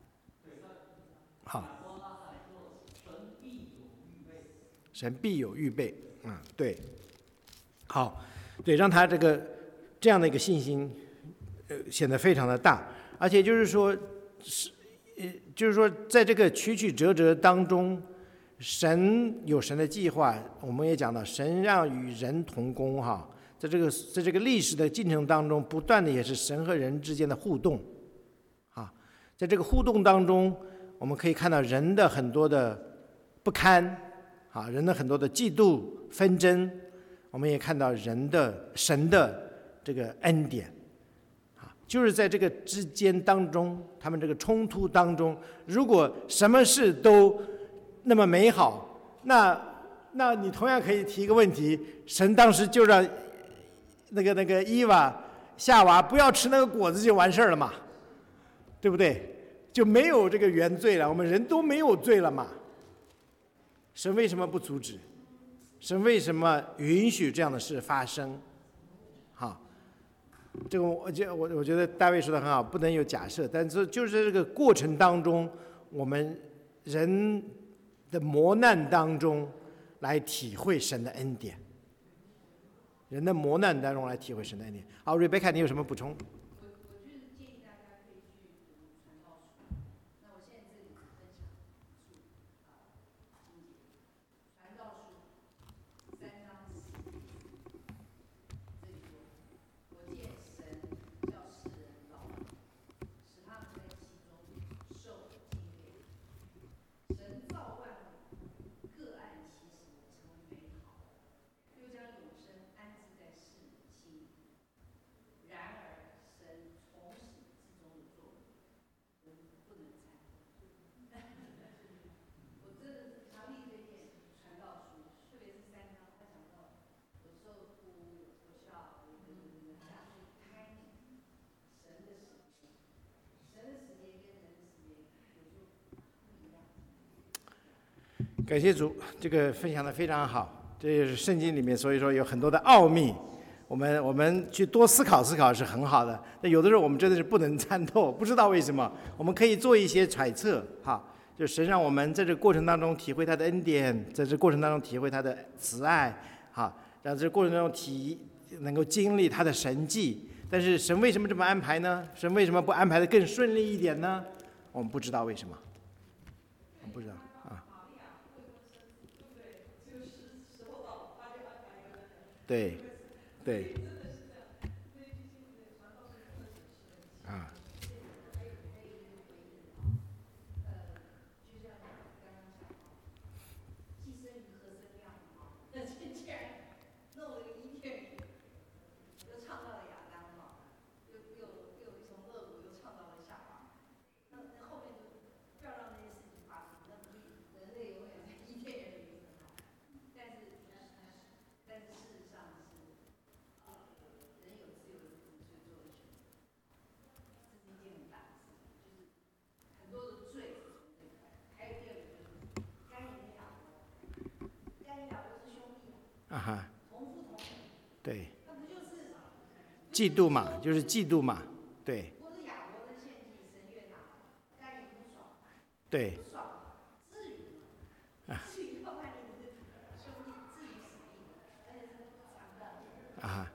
好，神必有预备，嗯，对，好，对，让他这个这样的一个信心，呃，显得非常的大，而且就是说。是，呃，就是说，在这个曲曲折折当中，神有神的计划。我们也讲到，神让与人同工，哈，在这个在这个历史的进程当中，不断的也是神和人之间的互动，啊，在这个互动当中，我们可以看到人的很多的不堪，啊，人的很多的嫉妒纷争，我们也看到人的神的这个恩典。就是在这个之间当中，他们这个冲突当中，如果什么事都那么美好，那那你同样可以提一个问题：神当时就让那个那个伊娃夏娃不要吃那个果子就完事儿了嘛，对不对？就没有这个原罪了，我们人都没有罪了嘛。神为什么不阻止？神为什么允许这样的事发生？好。这个我觉我我觉得大卫说的很好，不能有假设，但是就是这个过程当中，我们人的磨难当中来体会神的恩典，人的磨难当中来体会神的恩典。好，瑞贝卡，你有什么补充？感谢主，这个分享的非常好，这也是圣经里面，所以说有很多的奥秘，我们我们去多思考思考是很好的。那有的时候我们真的是不能参透，不知道为什么，我们可以做一些揣测，哈，就神让我们在这个过程当中体会他的恩典，在这过程当中体会他的慈爱，哈，让这过程当中体能够经历他的神迹。但是神为什么这么安排呢？神为什么不安排的更顺利一点呢？我们不知道为什么，我们不知道。 对，对，啊，啊哈，对，嫉妒嘛，就是嫉妒嘛，对，对，啊，啊哈，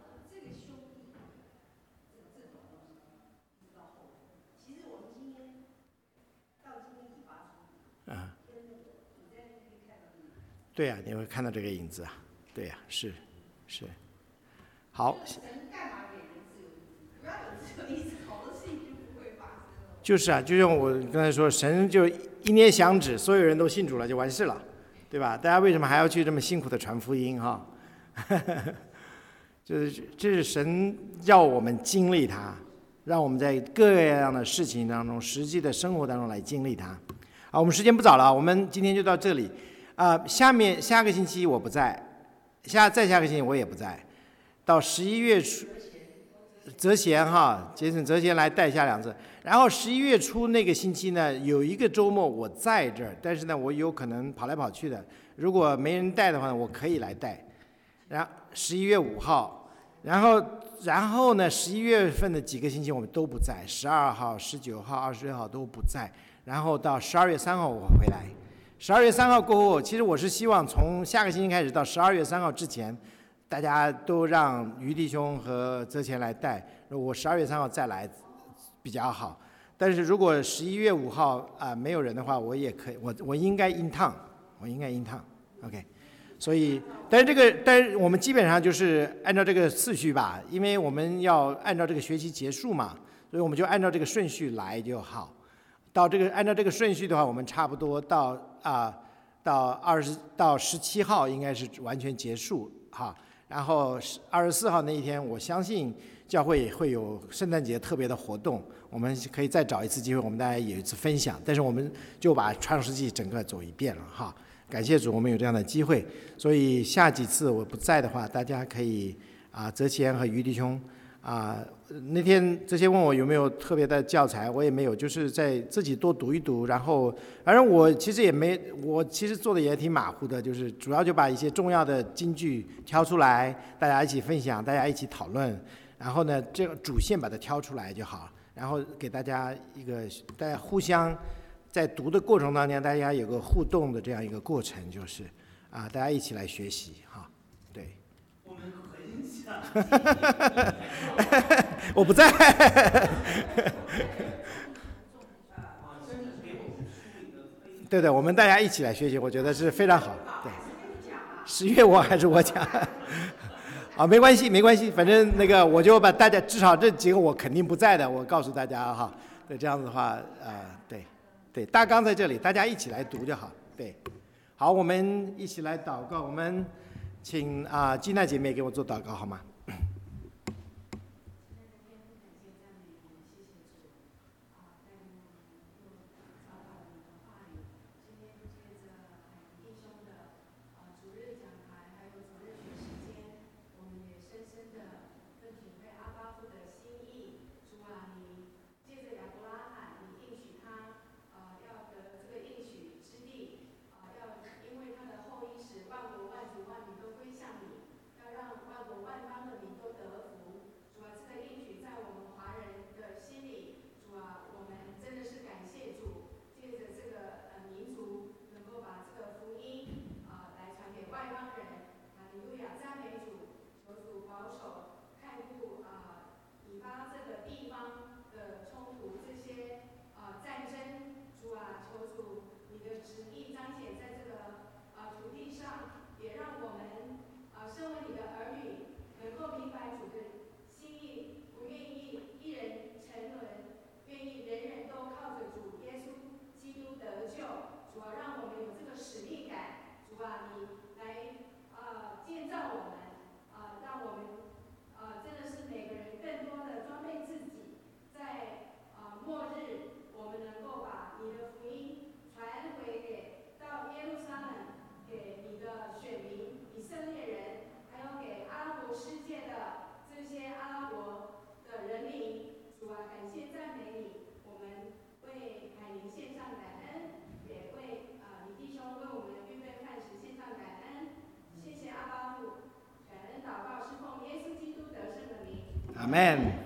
啊，对呀、你会看到这个影子啊，对呀、是，是，好，就是啊，就像我刚才说，神就一捏响指，所有人都信主了，就完事了，对吧？大家为什么还要去这么辛苦的传福音哈？就是这是神要我们经历它，让我们在各样的事情当中、实际的生活当中来经历它。好，我们时间不早了，我们今天就到这里。啊、呃，下面下个星期我不在，下再下个星期我也不在，到十一月初。泽贤哈，节省泽贤来带下两次，然后十一月初那个星期呢，有一个周末我在这儿，但是呢，我有可能跑来跑去的。如果没人带的话，我可以来带。然后十一月五号，然后然后呢，十一月份的几个星期我们都不在，十二号、十九号、二十六号都不在。然后到十二月三号我回来。十二月三号过后，其实我是希望从下个星期开始到十二月三号之前。大家都让于弟兄和泽贤来带，我十二月三号再来比较好。但是如果十一月五号啊、呃、没有人的话，我也可以，我我应该 in town， 我应该 in town， OK。所以，但是这个，但是我们基本上就是按照这个次序吧，因为我们要按照这个学期结束嘛，所以我们就按照这个顺序来就好。到这个按照这个顺序的话，我们差不多到啊、呃、到二十到十七号应该是完全结束哈。然后二十四号那一天，我相信教会会有圣诞节特别的活动，我们可以再找一次机会，我们大家有一次分享。但是我们就把创世纪整个走一遍了哈，感谢主，我们有这样的机会。所以下几次我不在的话，大家可以啊，泽贤和于弟兄啊，那天泽贤问我有没有特别的教材，我也没有，就是在自己多读一读，然后反正我其实也没，我其实做的也挺马虎的，就是主要就把一些重要的金句挑出来，大家一起分享，大家一起讨论，然后呢，这个主线把它挑出来就好，然后给大家一个大家互相在读的过程当中，大家有个互动的这样一个过程，就是啊，大家一起来学习哈，对。我们很想。我不在。对的，我们大家一起来学习，我觉得是非常好。对，十月我还是我讲。啊，没关系，没关系，反正那个我就把大家至少这几个我肯定不在的，我告诉大家哈。对，这样子的话，呃，对，对，大纲在这里，大家一起来读就好。对，好，我们一起来祷告，我们请啊金娜姐妹给我做祷告好吗？ 主啊，你来呃建造我们，呃，让我们呃真的是每个人更多的装备自己，在呃末日，我们能够把你的福音传回给到耶路撒冷，给你的选民以色列人，还有给阿拉伯世界的这些阿拉伯的人民。主啊，感谢赞美你，我们为海宁献上感恩，也为啊、呃、你弟兄为我们预备饭食献上感恩。谢谢阿爸父，感恩祷告是奉耶稣基督得胜的名。 阿门。